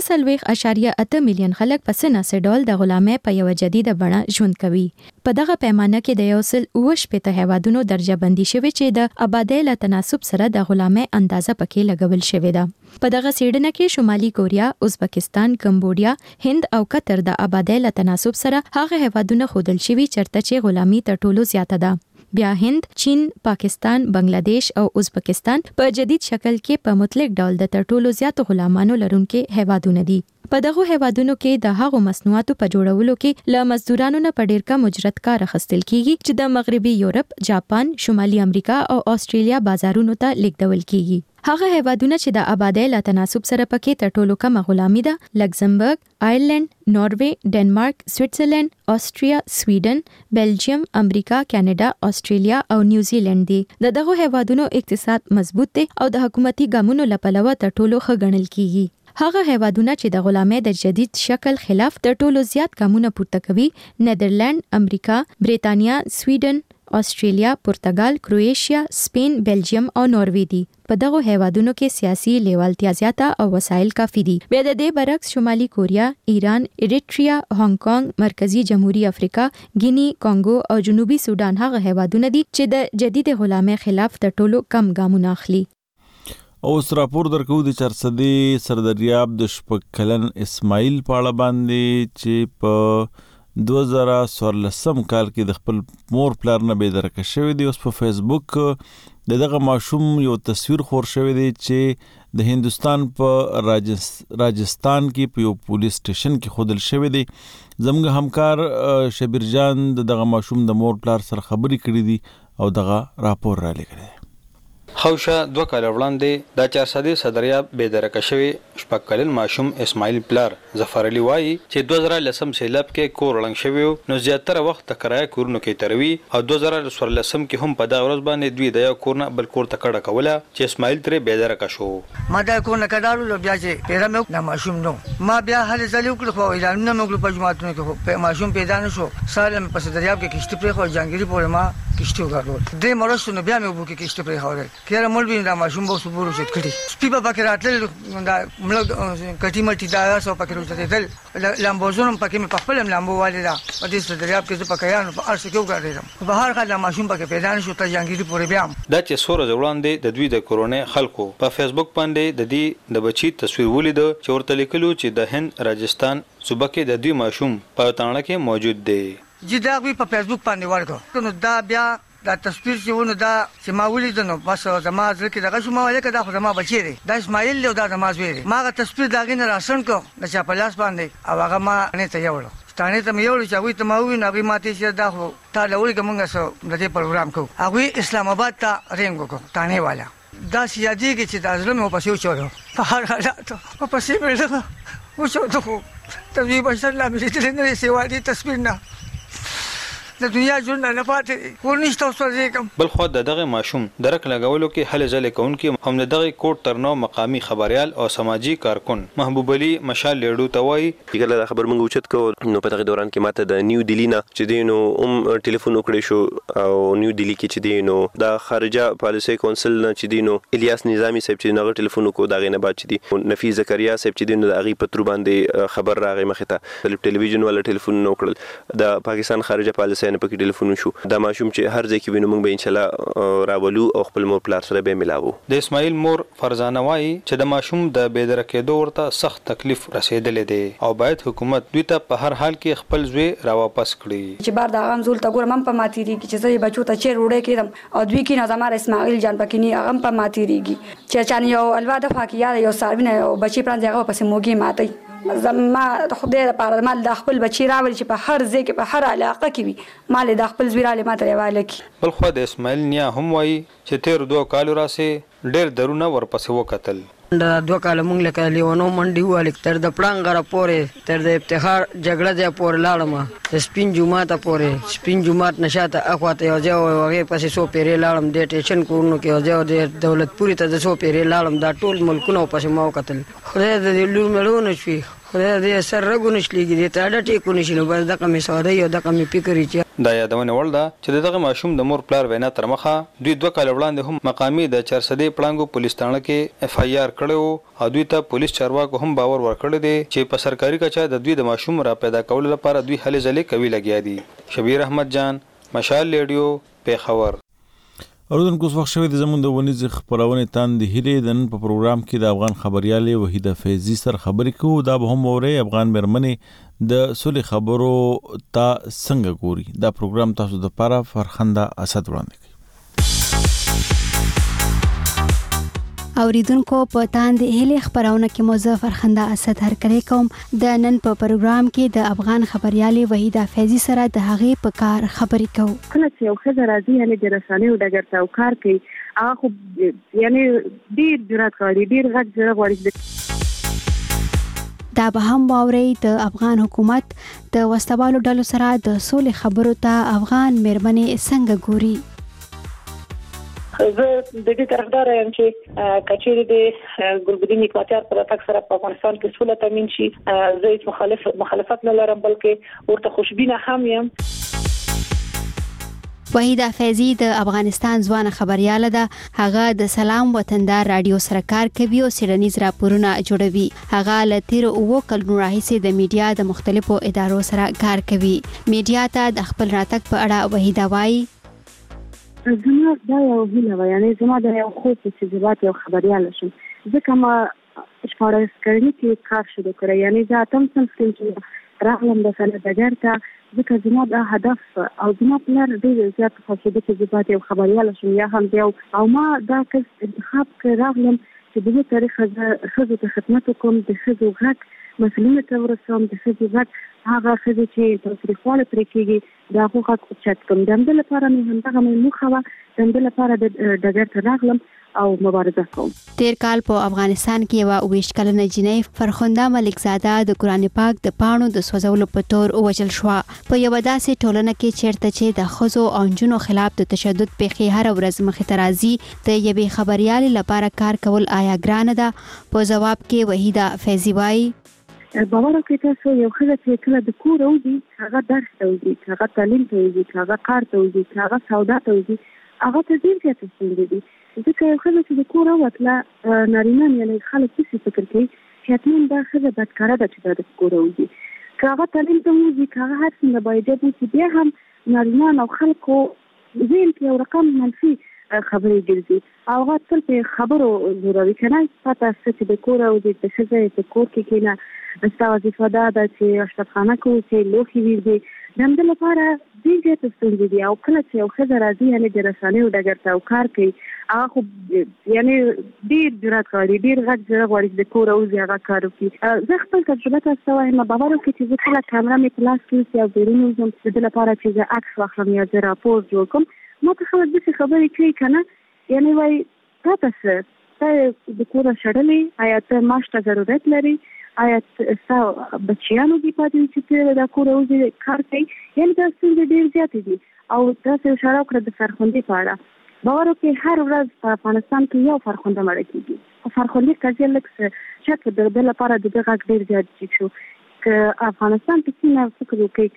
[SPEAKER 13] 15.8 ملیون خلک په سناسه ډول د غلامۍ په یو جديده بڼه ژوند کوي. په دغه پیمانه کې د یو سل 28 هیوادونو درجه بندي شوی چې د آبادۍ له تناسب سره د غلامۍ اندازه پکې لګول شوې ده. په دغه څېړنه کې شمالي کوریا، ازبکستان، کمبودیا، هند او قطر د آبادۍ له تناسب سره هغه هیوادونه ښودل شوي چېرته چې غلامي تر ټولو زیاته ده. بیا هند، چین، پاکستان، بنگلاديش او ازبکستان په جدید شکل کې په مطلق ډول د تر ټولو زیاتو غلامانو لرونکي هیوادونه دي. په دغه هیوادونو کې د هغو مصنوعاتو په جوړولو کې له مزدورانو نه په ډیر کم اجرت کار اخیستل کیږي چې د مغربي یورپ، جاپان، شمالي امریکا او استرالیا بازارونو ته لیږدول کیږي. هغه هیوادونه چې د آبادۍ له تناسب سره پکې تر ټولو کم غلامي ده لکزمبرګ، آیرلند، ناروې، ډنمارک، سویټزرلند، استریا، سویډن، بلجیم، امریکا، کاناډا، استرالیا او نیوزیلند دي. دغه هیوادونو اقتصاد مضبوط دی او د حکومتي ګامونو لپاره تر ټولو ښه ګڼل کیږي. هغه هیوادونه چې د غلامۍ د جدید شکل خلاف تر ټولو زیات ګامونه پورته کوي نیدرلند، امریکا، بریتانیا، سویډن، استرالیا، پرتګال، کروئیشیا، سپین، بلجیم او ناروې دي. په دغه هیوادونو کې سیاسي لیوالتیا زیاته او وسایل کافي دي. بیا د دې برعکس شمالي کوریا، ایران، اریټریا، هانګ کانګ، مرکزی جمهوریت افریقا، ګینی، کانګو او جنوبي سودان هغه هیوادونه دي چې د جدید غلامۍ خلاف تر ټولو کم ګامونه اخلي.
[SPEAKER 5] اوس راپور درکو د چرسدي سردریاب د شپږ کلن اسماعیل په اړه باندې چې په 2014 کال کې د خپل مور پلار نه بېدرکه شوی دی. اوس په فیسبوک دغه ماشوم یو تصویر خور شوی دی چې د هندستان په راجستان کې په یو پولیس سټیشن کې خودل شوی دی. زموږ همکار شبیر جان دغه ماشوم د مور پلار سره خبرې کړې دي او دغه راپور را لګړي.
[SPEAKER 4] خوشا 2 کال وړاندې د چارسدي صدریاب بېدرکه شوی شپږ کلن ماشوم اسماعیل پلار ظفر علي وایي چې 2010 سیلاب کې کور ړنګ شوی نو زیاتره وخت د کرایه کورونو کې تروي او 2014 کې هم په دا ورځ باندې دوی د یو کور نه بل کور ته کډه کوله چې اسماعیل ترې بېدرکه شو.
[SPEAKER 17] ما دا کور نه کډاړو بیا چې پیدا مې نه ماشوم نو ما بیا هله ځلې وکړو خو اعلانونه مې وکړو په جماعتونو کې ماشوم پیدا نه شو. سالم په صدریاب کې کشته پرې خو جنگيري پورې ما کشته وکړل. دې مرستو نو بیا مې وبو کې کشته پرې خورل کله مولوی دا ماشوم به صبر وشت کړي سپي په پکې راتل دا ملګ کټي مټي دا سو پکې وشتل لامبوزونم پکې مې په خپل لامبو والي دا په دې صدریاب کې په کيان په ارس کې وګرځیدم په هر حال ماشوم پکې پیدا نشو ته جنگيري پورې بیا
[SPEAKER 4] دا چې سور ځوړاندې د دوی د کورونه خلکو په فیسبوک باندې د دې د بچی تصویر ولید چې ورته لیکلو چې د هند راجستان صوبه کې د دوی ماشوم په تانړه کې موجود دی.
[SPEAKER 17] چې دا په فیسبوک باندې ورکو نو دا بیا دا تصویر چې ونه دا چې ما ولید نو بس زما ځکه دغه شو ما ولیکه دا خو زما بچی دی دا اسماعیل له دا زما زوی دی. ما غا تصویر داګه نه راشن کو د چاپلاس باندې او هغه ما نه ته یوړو ستانه ته مې یوړو چې وي ته ما وی نه به ماته چې دا خو تا له ولګه مونږه سو د دې پروګرام کو هغه اسلام آباد ته رنګ کو تانه والا دا سیادي کې چې دا ظلم په پسیو چورو په هر حالت په پسیو مې و شو ته ته وی بشر لا مې دې نه سیوا دي تصویر نه د دنیا ژوند نه پاتې کور نشته اوس کوم.
[SPEAKER 4] بل خو دغه ماشوم درک لګولو کې هلې ځلې کوونکې هم دغه کوټ ترنو مقامی خبريال او سماجی کارکون محبوب علي مشال لیډو توای
[SPEAKER 9] کله خبر موږ اوچت کو نو په دغه دوران کې ماته د نیو دلی نه چې دینو ټلیفون وکړې شو او نیو دلی کې چې دینو د خارجه پالیسي کونسل نه چې دینو الیاس نظامی صاحب چې نغه ټلیفون کو دغه نه بعد چې دی نفیس زکریا صاحب چې دینو د اغي پترو باندې خبر راغی مخه ته ټلویزیون ولا ټلیفون نو کړل د پاکستان خارجه پالیسي نه پکې ټلیفون شو د ماشوم چې هر ځای کې وینم موږ به ان شاء الله راولو او خپل مور پلار سره به ملاو.
[SPEAKER 4] د اسماعیل مور فرزانه وای چې د ماشوم د بيدرکېدو ورته سخت تکلیف رسیدلې دی او باید حکومت دوی ته په هر حال کې خپل زوی را واپس کړي.
[SPEAKER 18] چې بار دا غم زول ته ګورم په ماتيري کې چې زه بچو ته چیر وړې کېدم او دوی کې نه زماره اسماعیل جان پکې نه هغه په ماتيريږي چې چانه یو الواده فاکیا یو ساروینه او بچی پران ځای هغه پسې موګي ماتي زما خدای لپاره مال د خپل بچی راول چې په هر ځای کې په هر علاقه کې وي مال د خپل زویراله ماته یواله کی.
[SPEAKER 4] بل خو د اسماعیل نیا هم وای چې تیر 2 کالو راسه ډېر درونه ورپسې وکتل.
[SPEAKER 19] د 2 کال مونږ لکه لیونو منډي والیک تر د پړنګ غره پورې تر د افتخار جګړه ځای پورې لاړم د سپین جمعه ته پورې سپین جمعه نشاته اخواته یو ځای هغه پسې سو پیری لاړم د ټیشن کورونو کې یو ځای د دولت پوری ته د سو پیری لاړم دا ټول ملکونو پسې ما وکتل. خدای دې لور مړو نشي خدای دې سر رګو نشلېږي دې ته ډټې کو نشي نو بس دغه می ساده یو دغه می فکر چې
[SPEAKER 4] دا یادونه ولدا چې دغه ماشوم د مور پلار وینا تر مخه دوی 2 کال وړاندې هم مقامی د 400 پړنګو پولیس ثانه کې اف آی آر کړو او دوی ته پولیس چارواکو هم باور ورکړل دي چې په سرکاري کچا د دوی د ماشوم را پیدا کول لپاره دوی هلې ځلې کوي لګیا دي. شبیر احمد جان مشال لیډیو پیښور.
[SPEAKER 5] اوردونکو وخت شوی د زمون د ونیز خبرونه تان د هیلې دن په پروګرام کې د افغان خبرياله وحیده فیضی سره خبرې کوو دا به هم اوري افغان مرمنې د سولې خبرو ته څنګه ګوري. دا پروګرام تاسو د لپاره فرخنده اسد وړاندې کوي.
[SPEAKER 21] اوریدونکو په تاند هلي خبرونه کې موضوع فرخنده اسد هر کړی کوم د نن په پروګرام کې د افغان خبريالي وحیده فیضی سره د هغې په کار خبرې کوو.
[SPEAKER 23] کله چې یو ښځه راځي یعنی د رسنیو ډګر ته کار کوي هغه خو یعنی ډیر جرأت کوي ډیر غږ غواړي.
[SPEAKER 21] دا به هم واوري د افغان حکومت د وسوالو ډلو سره د سولې خبرو ته افغان مرمنې څنګه ګوري.
[SPEAKER 24] زه د دې طرفدار یم چې کچېری د ګلبدین اکواتور پر تک سره په افغانستان کې سوله تامین شي. زه هیڅ مخالفت نه لرم بلکې ورته خوشبینه هم یم.
[SPEAKER 21] وحیده فیضی د افغانستان ځوان خبرياله ده. هغه د سلام وطندار رادیو سره کار کوي او سیډنیز راپورونه جوړوي. هغه له تیر 9 کلونو راهیسې د میډیا د مختلفو ادارو سره کار کوي. میډیا ته د خپل راتګ په اړه وحیده وایي
[SPEAKER 23] زما دا یو هیله وه یعنی زما دا یو خوب چې زبات یو خبرياله شم ځکه ما شپاړس کلنۍ کې کار شروع کړی یعنی زه اتم صنف کې راغلم د سندګر ته ځکه زما دا هدف او زما پلار ډېر زیات خوښېده چې زبات یو خبرياله شم یا هم یو او ما دا کس انتخاب کړ راغلم چې د دې طریقه ښځو ته خدمت وکړم د ښځو غږ مسلمانه ته ورسوم د ښځو غږ هغه ښځې چې تاوتریخوالی پرې کېږي د هغو غږ اوچت کړم. د همدې لپاره مې همدغه مې موخه وه د همدې لپاره د ډګر ته راغلم او مبارزه کوم.
[SPEAKER 21] تیر کال په افغانستان کې یوه 28 کلنه جنۍ فرخنده ملکزاده د قرآن پاک د پاڼو د سوځولو په تور ووژل شوه. په یوه داسې ټولنه کې چیرته چې د ښځو او نجونو خلاف د تشدد پیښې هره ورځ مخې ته راځي د یوې خبريالې لپاره کار کول آیا ګرانه ده؟ په ځواب کې وحیده فیضی وایي
[SPEAKER 23] باور وکړئ تاسو یو ښځه چې کله د کور وځي هغه درس ته وځي هغه تعلیم ته وځي هغه کار ته وځي هغه سودا ته وځي هغه ته ډېر زیات ستونزې دي ځکه یو ښځه چې د کور ووتله نارینه یعنې خلک داسې فکر کوي چې حتما دا ښځه بدکاره ده چې دا د کور وځي که هغه تعلیم ته وځي که هغه هر څومره بااجبه وي بیا هم نارینه او خلکو ذهن کې یو رقم منفي خبرې ګرځي او هغه تل په خبرو زوروي که نه پته شته چې د کور وځي د ښځه په کور کې کښېنه ستا وظیفه دا ده چې اشرفخانه کې اوسې لوښي وینځي د همدې لپاره ډېر زیاتې ستونزې دي او کله چې یو ښځه راځي یعنې د رسنیو ډګر ته او کار کوي هغه خو یعنې ډېر جرأت غواړي ډېر غږ زړه غواړي چې د کوره وځي هغه کار وکړي. زه خپل تجربه تاسو ته وایم باور وکړئ چې زه کله کامره مې په لاس کې وسي او بیرون وځم د دې لپاره چې زه عکس واخلم یا زه راپور جوړ کړم ما ته خلک داسې خبرې کوي که نه یعنې وایي تا ته څه ته د کوره شړلې آیا ته معاش ته ضرورت لري آیا بچیانو دي پاتې چې د کور اوځي کار کوي یعنی دا څنګه ډیر زیات دي او تاسو اشاره وکړه د فرخندې په اړه باور وکړئ هر ورځ په افغانستان کې یو فرخنده مړ کیږي فرخندې کځي لکه چې د بل لپاره د دغه ډیر زیات شي چې افغانستان کې څنګه فکر وکړي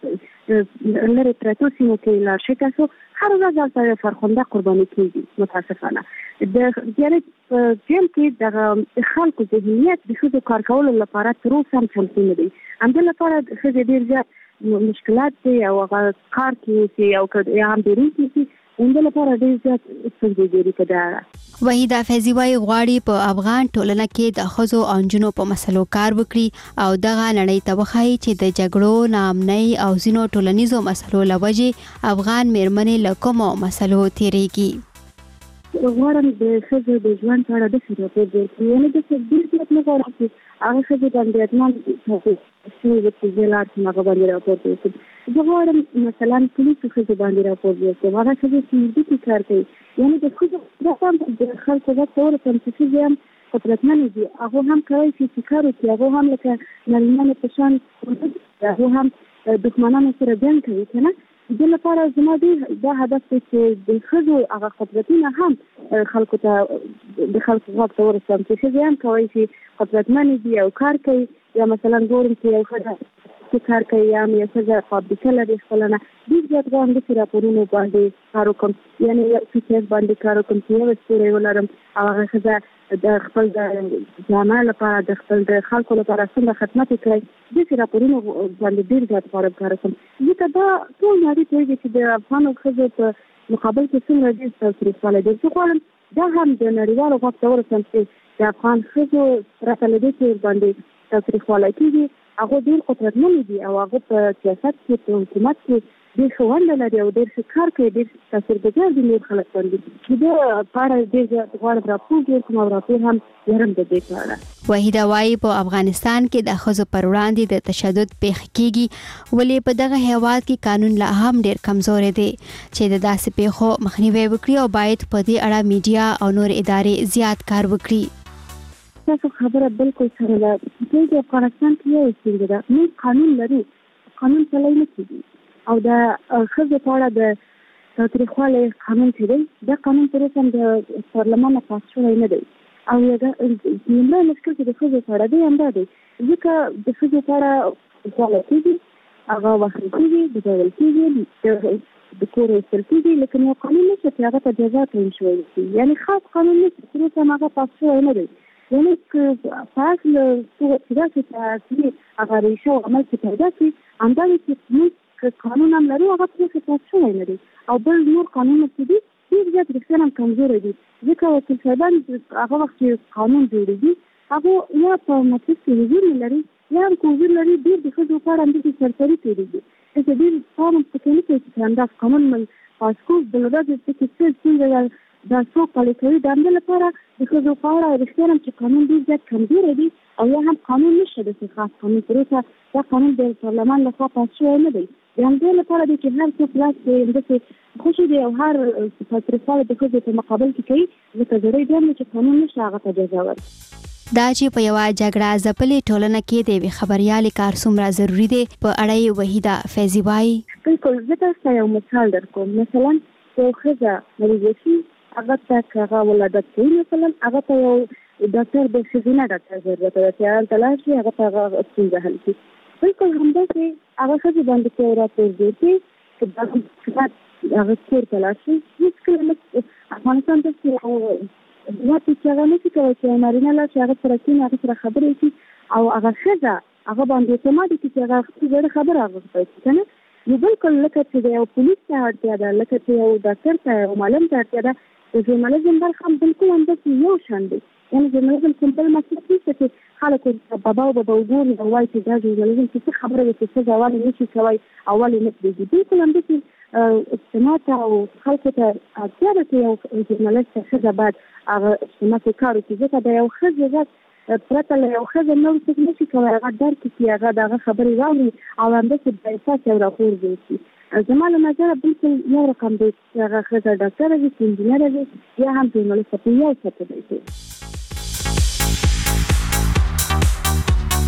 [SPEAKER 23] چې لری پروتو سیمو کې لا شي تاسو هر ورځ د فرخنده قرباني کیږي متاسفانه د یاري جیم کې د خلکو ذهنیت د خود کار کولو لپاره تر اوسه هم چمتو نه دي هم د لپاره د ډیر زیات مشکلات دي او کار کې او که هم ډیر کې اندل لپاره ډیر زیات څنګه جوړی کړه
[SPEAKER 21] وحیده فیضی وايي غواړي په افغان ټولنه کې د ښځو او نجونو په مسلو کار وکړي او دغه نړۍ ته وښایي چې د جګړو ناامنۍ او ځینو ټولنیزو مسلو له وجې افغان میرمنې له کومو مسلو تیریږي
[SPEAKER 23] غواړم د ښځو د ژوند په اړه د راپور جوړ کړم یعنې د څه ډېر نه غواړم چې هغه ښځې باندې اتمان چې زیلات هغه باندې راپور جوړ کړم زه غواړم مثلا پولیسو ښځو باندې راپور جوړ کړم هغه ښځې چې مردي کې کار کوي یعنې د ښځو دا هم د خلکو غږ ته ورسوم چې ښځې هم قدرتمنې دي هغه هم کولی شي چې کار وکړي هغه هم لکه نارینهانو په شان هغه هم دښمنانو سره جنګ کوي که نه د لپاره زما دا هدف دی چې د ښځو هغه قدرتونه هم خلکو ته د خلکو غږ ته ورسوم چې ښځې هم کولی شي قدرتمنې دي او کار کوي یا مثلا ګورم چې یو ښځه کار کوي یا یو ښځه فابریکه لري خپله نه ډېر زیات غواړم داسې راپورونو باندې کار وکړم یعنې یو فیچرز باندې کار وکړم چې یو ستوری ولرم او هغه ښځه د خپل د جامعه لپاره د خپل د خلکو لپاره څنګه خدمت وکړي داسې راپورونو باندې ډېر زیات غواړم کار وکړم ځکه دا ټول نړۍ پوهېږي چې د افغانو ښځو په مقابل کې څومره ډېر تاوتریخوالی دی زه غواړم دا هم د نړیوالو غږ ته ورسوم چې د افغان ښځو پرته له دې چې باندې تاوتریخوالی کېږي هغه ډېر قدرتمنې دي او هغه په سیاست کې په حکومت کې ډېر ښه ونډه لري او ډېر ښه کار کوي ډېر تاثیرګذار دي نور خلک باندې د په اړه ډېر زیات غواړم راپور جوړ کړم او راپور هم لرم د دې په اړه
[SPEAKER 21] وحیده وايي په افغانستان کې د ښځو پر وړاندې د تشدد پیښې کیږي ولې په دغه هیواد کې قانون لا هم ډېر کمزوری دی چې د داسې پیښو مخنیوی وکړي او باید په دې اړه میډیا او نور ادارې زیات کار وکړي
[SPEAKER 23] تاسو خبره بالکل سره ده چې د افغانستان کې یو څنګه ده موږ قانون لرو قانون پلی نه کیږي او د ښځو په اړه د تاوتریخوالي قانون چې دی دا قانون تر اوسه د پارلمان نه پاس شوی نه دی او لومړی مشکل چې د ښځو په اړه دی همدا دی ځکه د ښځو په اړه غواړی کېږي هغه وهل کېږي بډول کېږي د کور ایستل کېږي لیکن یو قانون نشته چې هغه ته جزا تعین شوی وي یعنې خاص قانون نشته تر اوسه هغه پاس شوی نه دی یعنی که پاس له چې داسې تاثیر هغه ریشه او عمل چې پیدا کړي همدا دی چې موږ قانون هم لرو هغه پرې پاس شوی نه دی او بل نور قانونونه چې دي ډېر زیات رښتیا هم کمزوری دي ځکه وکیل صاحبان هغه وخت چې قانون جوړېږي هغه یا په مجلس کې حضور نه لري یا هم که حضور لري ډېر د ښځو په اړه همداسې سرسري تېرېږي داسې ډېر پام پکې نه کوي چې همدا قانون پاس کړو بله ورځ پکې څه ستونزه دا څوک پلی کوي د همدې لپاره د ښځو په اړه رښتیا هم چې قانون ډېر زیات کمزوری دی او یا هم قانون نشته داسې خاص قانون تر اوسه دا قانون د پارلمان لخوا پاس شوی نه دی د همدې لپاره دی چې هر څوک لاس کې همداسې خوشي دی او هر تاوتریخوالی د ښځو په مقابل کې کوي ځکه زړی دی هم چې قانون نشته هغه ته جزا ورکړي
[SPEAKER 21] دا چې په یوه جګړه ځپلې ټولنه کې د یوې خبریالې کار څومره ضروري دی په اړه یې وحیده فیضي وایي
[SPEAKER 23] بالکل زه تاسو ته یو مثال درکوم مثلا یو ښځه مریضه شي هغه ته هغه ولادت کوي مثلا هغه ته یو ډاکټر د ښځینه ډاکټر ضرورت دی چې هلته لاړ شي هغه ته هغه ستونزه حل کړي بالکل همداسې هغه ښځې باندې چې یو راپور جوړ کړي چې دا هغه کور ته لاړ شي هېڅکله افغانستان داسې هېواد دی چې هغه نشي کولی چې یو نارینه لاړ شي هغه سره کښېني هغه سره خبرې وکړي او هغه ښځه هغه باندې اعتماد وکړي چې هغه خپلې زړې خبره هغه ته وکړي که نه نو بالکل لکه چې د یو پولیس ته اړتیا ده لکه چې یو ډاکټر ته یو معلم ته اړتیا ده د ژورنالیزم برخه هم بالکل همداسې یو شان دی یعنې ژورنالیزم کوم بل مسلک نشته چې خلک بابا او بابا وګوري او وایي چې دا ژورنالیزم چې څه خبره ده چې ښځه ولې نشي کوی او ولې نه پرېږدي بالکل همداسې اجتماع ته او خلکو ته اړتیا ده چې یو ژورنالست ښځه باید هغه اجتماع کې کار وکړي ځکه د یو ښځې غږ پرته له یو ښځه نور څوک نشي کولی هغه درک کړي هغه د هغه خبرې راوړي او همداسې د احساس یو راپور جوړ کړي زما له نظره بالکل یو رقم دی چې هغه ښځه ډاکټره وي چې انجینره وي یا هم ژورنالسته په یو سطح دی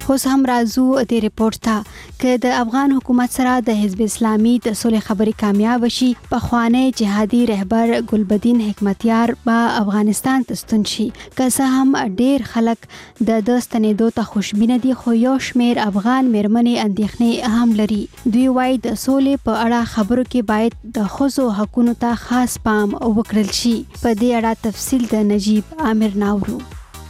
[SPEAKER 21] اوس هم راځو د ریپورت ته چې د افغان حکومت سره د حزب اسلامي د صلح خبرې کامیاب شي پخوانی جهادي رهبر ګلبدین حکمتیار به افغانستان ته ستون شي که څه هم ډیر خلک د ستنېدو ته خوشبینه دي خو یو شمیر افغان میرمنې اندېښنې هم لري دوی وایي د صلح په اړه خبرو کې باید د ښځو حقونو ته خاص پام وکړل شي په دې اړه تفصیل د نجیب عامر ناورو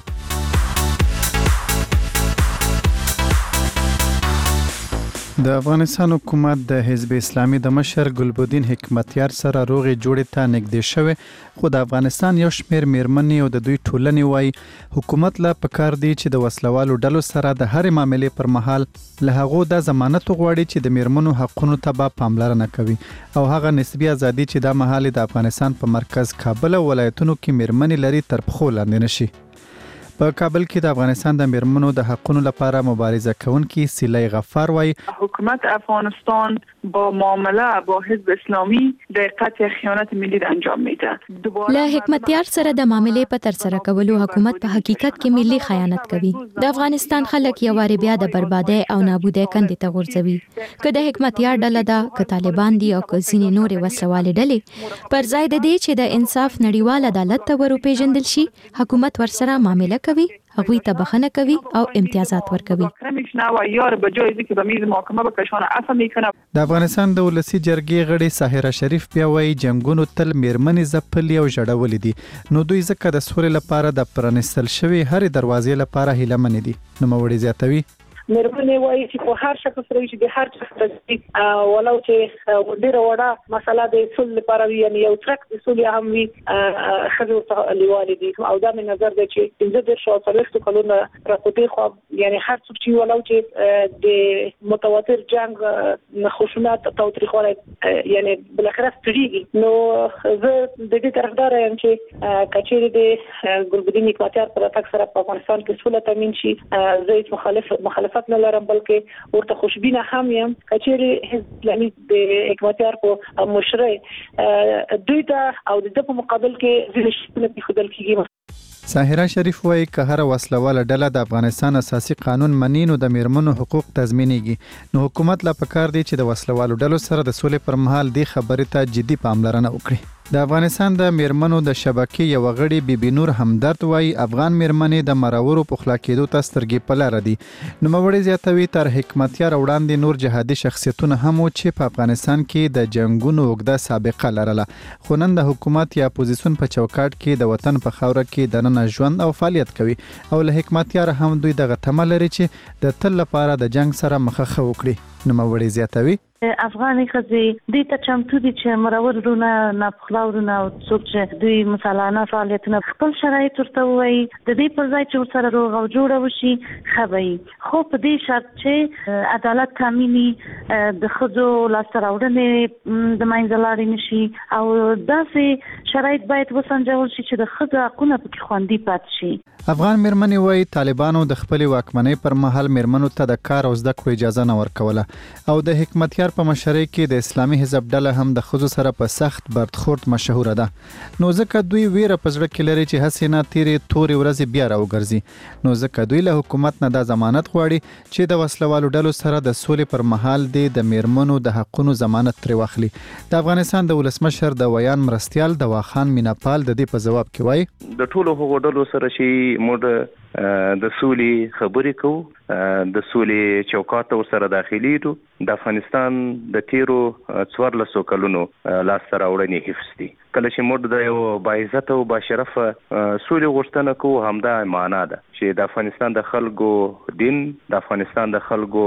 [SPEAKER 1] د افغانستان حکومت د حزب اسلامي د مشر ګلبدین حکمتیار سره روغې جوړې ته نږدې شوی خو د افغانستان یو شمیر میرمنې او د دوی ټولنې وایي حکومت لا پکار دی چې د وسلوالو ډلو سره د هر معاملې پر مهال له هغو د ضمانت غواړي چې د میرمنو حقونو ته به پاملرنه کوي او هغه نسبی ازادي چې د مهال د افغانستان په مرکز کابل او ولایتونو کې میرمنې لري تر پښو لاندې نشي په کابل کې د افغانستان د میرمنو د حقونو لپاره مبارزه کوونکي سیلای غفار وایي
[SPEAKER 10] حکومت افغانستان با معامله با حزب اسلامی د قطع خیانت ملی انجام میده
[SPEAKER 13] له حکمتیار سره د معاملې په تر سره کولو حکومت په حقیقت کې ملی خیانت کوي د افغانستان خلک یو واری بیا د بربادۍ او نابودۍ کندې ته غورځوي که د حکمتیار ډله ده که طالبان دي او که ځینې نورې وسلوالې ډلې پر ځای د دې چې د انصاف نړیوال عدالت ته وروپېژندل شي حکومت ورسره معامله کوي هغوی ته بخښنه کوي او امتیازات ورکوي
[SPEAKER 1] د افغانستان د ولسی جرګې غړي ساحره شریف بیا وایي جنگونو تل میرمنې ځپلي او ژړولې دي نو دوی ځکه د سولې لپاره د پرانیستل شوي هرې دروازې لپاره هیله منې دي نوموړي زیاتوي
[SPEAKER 24] مېرمنې وایي چې په هر شخص سره چې د هر چا سره ولو چې ډېره وړه مسله د اصول لپاره وي یعنی یو ترک د اصول هم وي خزو ته لیوالې دي او دا مې نظر دی چې 15 کلونه راپورته خو یعنی هر څوک چې ولو چې د متواتر جنگ خشونت تاوتریخواله یعنی بل اخر ستړيږي نو زه د دې طرفدار یم چې کچېری د ګلبدین حکمتیار پر تک سره په افغانستان کې سولې تامین شي زه مخالفت نه لرم بلکې ورته خوشبینه هم یم کچېری حزب اسلامي د حکمتیار په مشرۍ دوی ته او د په مقابل کې ځینې په خدل کېږي
[SPEAKER 1] ساحره شریف وایي که هر وسلواله ډله د افغانستان اساسي قانون مني نو د میرمنو حقوق تضمینېږي نو حکومت لا پکار دی چې د وسلوالو ډلو سره د سولې پر مهال د خبرې ته جدي پاملرنه وکړي د افغانستان د میرمنو د شبکې یو غړي بیبي نور همدرد وایي افغان میرمنې د مرورو پخلا کېدو ته سترګې په لاره دي نوموړي زیاتوي تر حکمتیار وړاندې نور جهادي شخصیتونه هم چې په افغانستان کې د جنگونو اوږده سابقه لرله خو نن د حکومت یا اپوزیسیون په چوکاټ کې د وطن په خاوره کې دننه ژوند او فعالیت کوي او له حکمتیار هم دوی دغه تمه لري چې د تل لپاره د جنگ سره مخه وکړي نوموړي زیاتوي
[SPEAKER 11] افغاني ښځې دې ته چمتو دي چې مرور ورونه ناپخلا ورونه او څوک چې دوی مسلانه فعالیتونه خپل شرایط ورته ووایي د دې پر ځای چې ورسره روغ او جوړه وشي ښه به وي خو په دې شرط چې عدالت تامیني د ښځو لاسته راوړنې د منځه لاړې نه شي او داسې شرایط باید وسنجول شي چې د ښځو حقونه پکې خوندي پاتې شي
[SPEAKER 1] افغان میرمنې وایي طالبانو د خپلې واکمنۍ پر مهال میرمنو ته د کار او زده کړو اجازه نه ورکوله او د حکمتیار په مشرۍ کې د اسلامي حزب ډله هم د ښځو سره په سخت برخورد مشهوره ده نو ځکه دوی ویره په زړه کې لري چې هسې نه تیرې تورې ورځې بیا راوګرځي نو ځکه دوی له حکومت نه دا ضمانت غواړي چې د وسلوالو ډلو سره د سولې پر مهال د میرمنو د حقونو ضمانت ترې واخلي د افغانستان د ولسمشر د ویان مرستیال دواخان میناپال د دې په ځواب کې وایي
[SPEAKER 12] د ټولو هغو ډلو سره چې موږ د سولې خبرې کوو د سولې چوکاټ ورسره داخليږو د افغانستان د تیرو 14 کلونو لاسته راوړنې حفظ دي کله چې موږ د یو باعزت او باشرف سولې غوښتنه کوو همدا معنا ده چې د افغانستان د خلکو دین د افغانستان د خلکو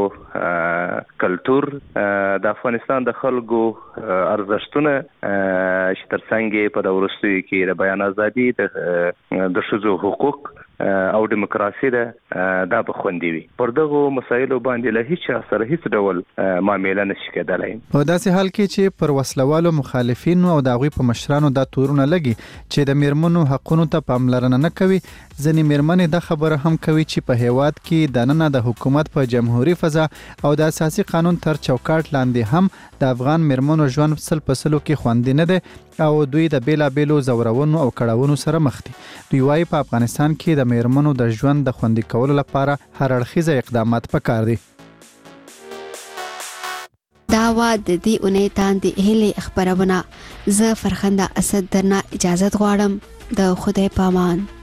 [SPEAKER 12] کلچر د افغانستان د خلکو ارزښتونه چې ترڅنګ په دورستوي کې د بیان ازادي د ښځو حقوق او دیموکراسي ده دا به خوندي وي پر دغه مسایلو باندې له هیڅ سره هیڅ ډول معامله نشي کېدلای
[SPEAKER 1] په داسې حال کې چې پر وسلوالو مخالفینو او دغوی په مشرانو دا تورونه لګي چې د میرمنو حقونو ته پاملرنه نه کوي ځینې میرمنې دا خبره هم کوي چې په هیواد کې دننه د حکومت په جمهوریت فضا او د اساسي قانون تر چوکاټ لاندې هم د افغان میرمنو ژوند 100% کې خوندي نه ده او دوی د بیلابېلو زورونو او کړاوونو سره مخ دي. دوی وايي په افغانستان کې د میرمنو د ژوند د خوندي کولو لپاره هر اړخیزه اقدامات پکار دي.
[SPEAKER 21] دا وا د دې اونۍ تاندې هلي خبرونه زه فرخنده اسد درنه اجازه غواړم. د خدای پامان.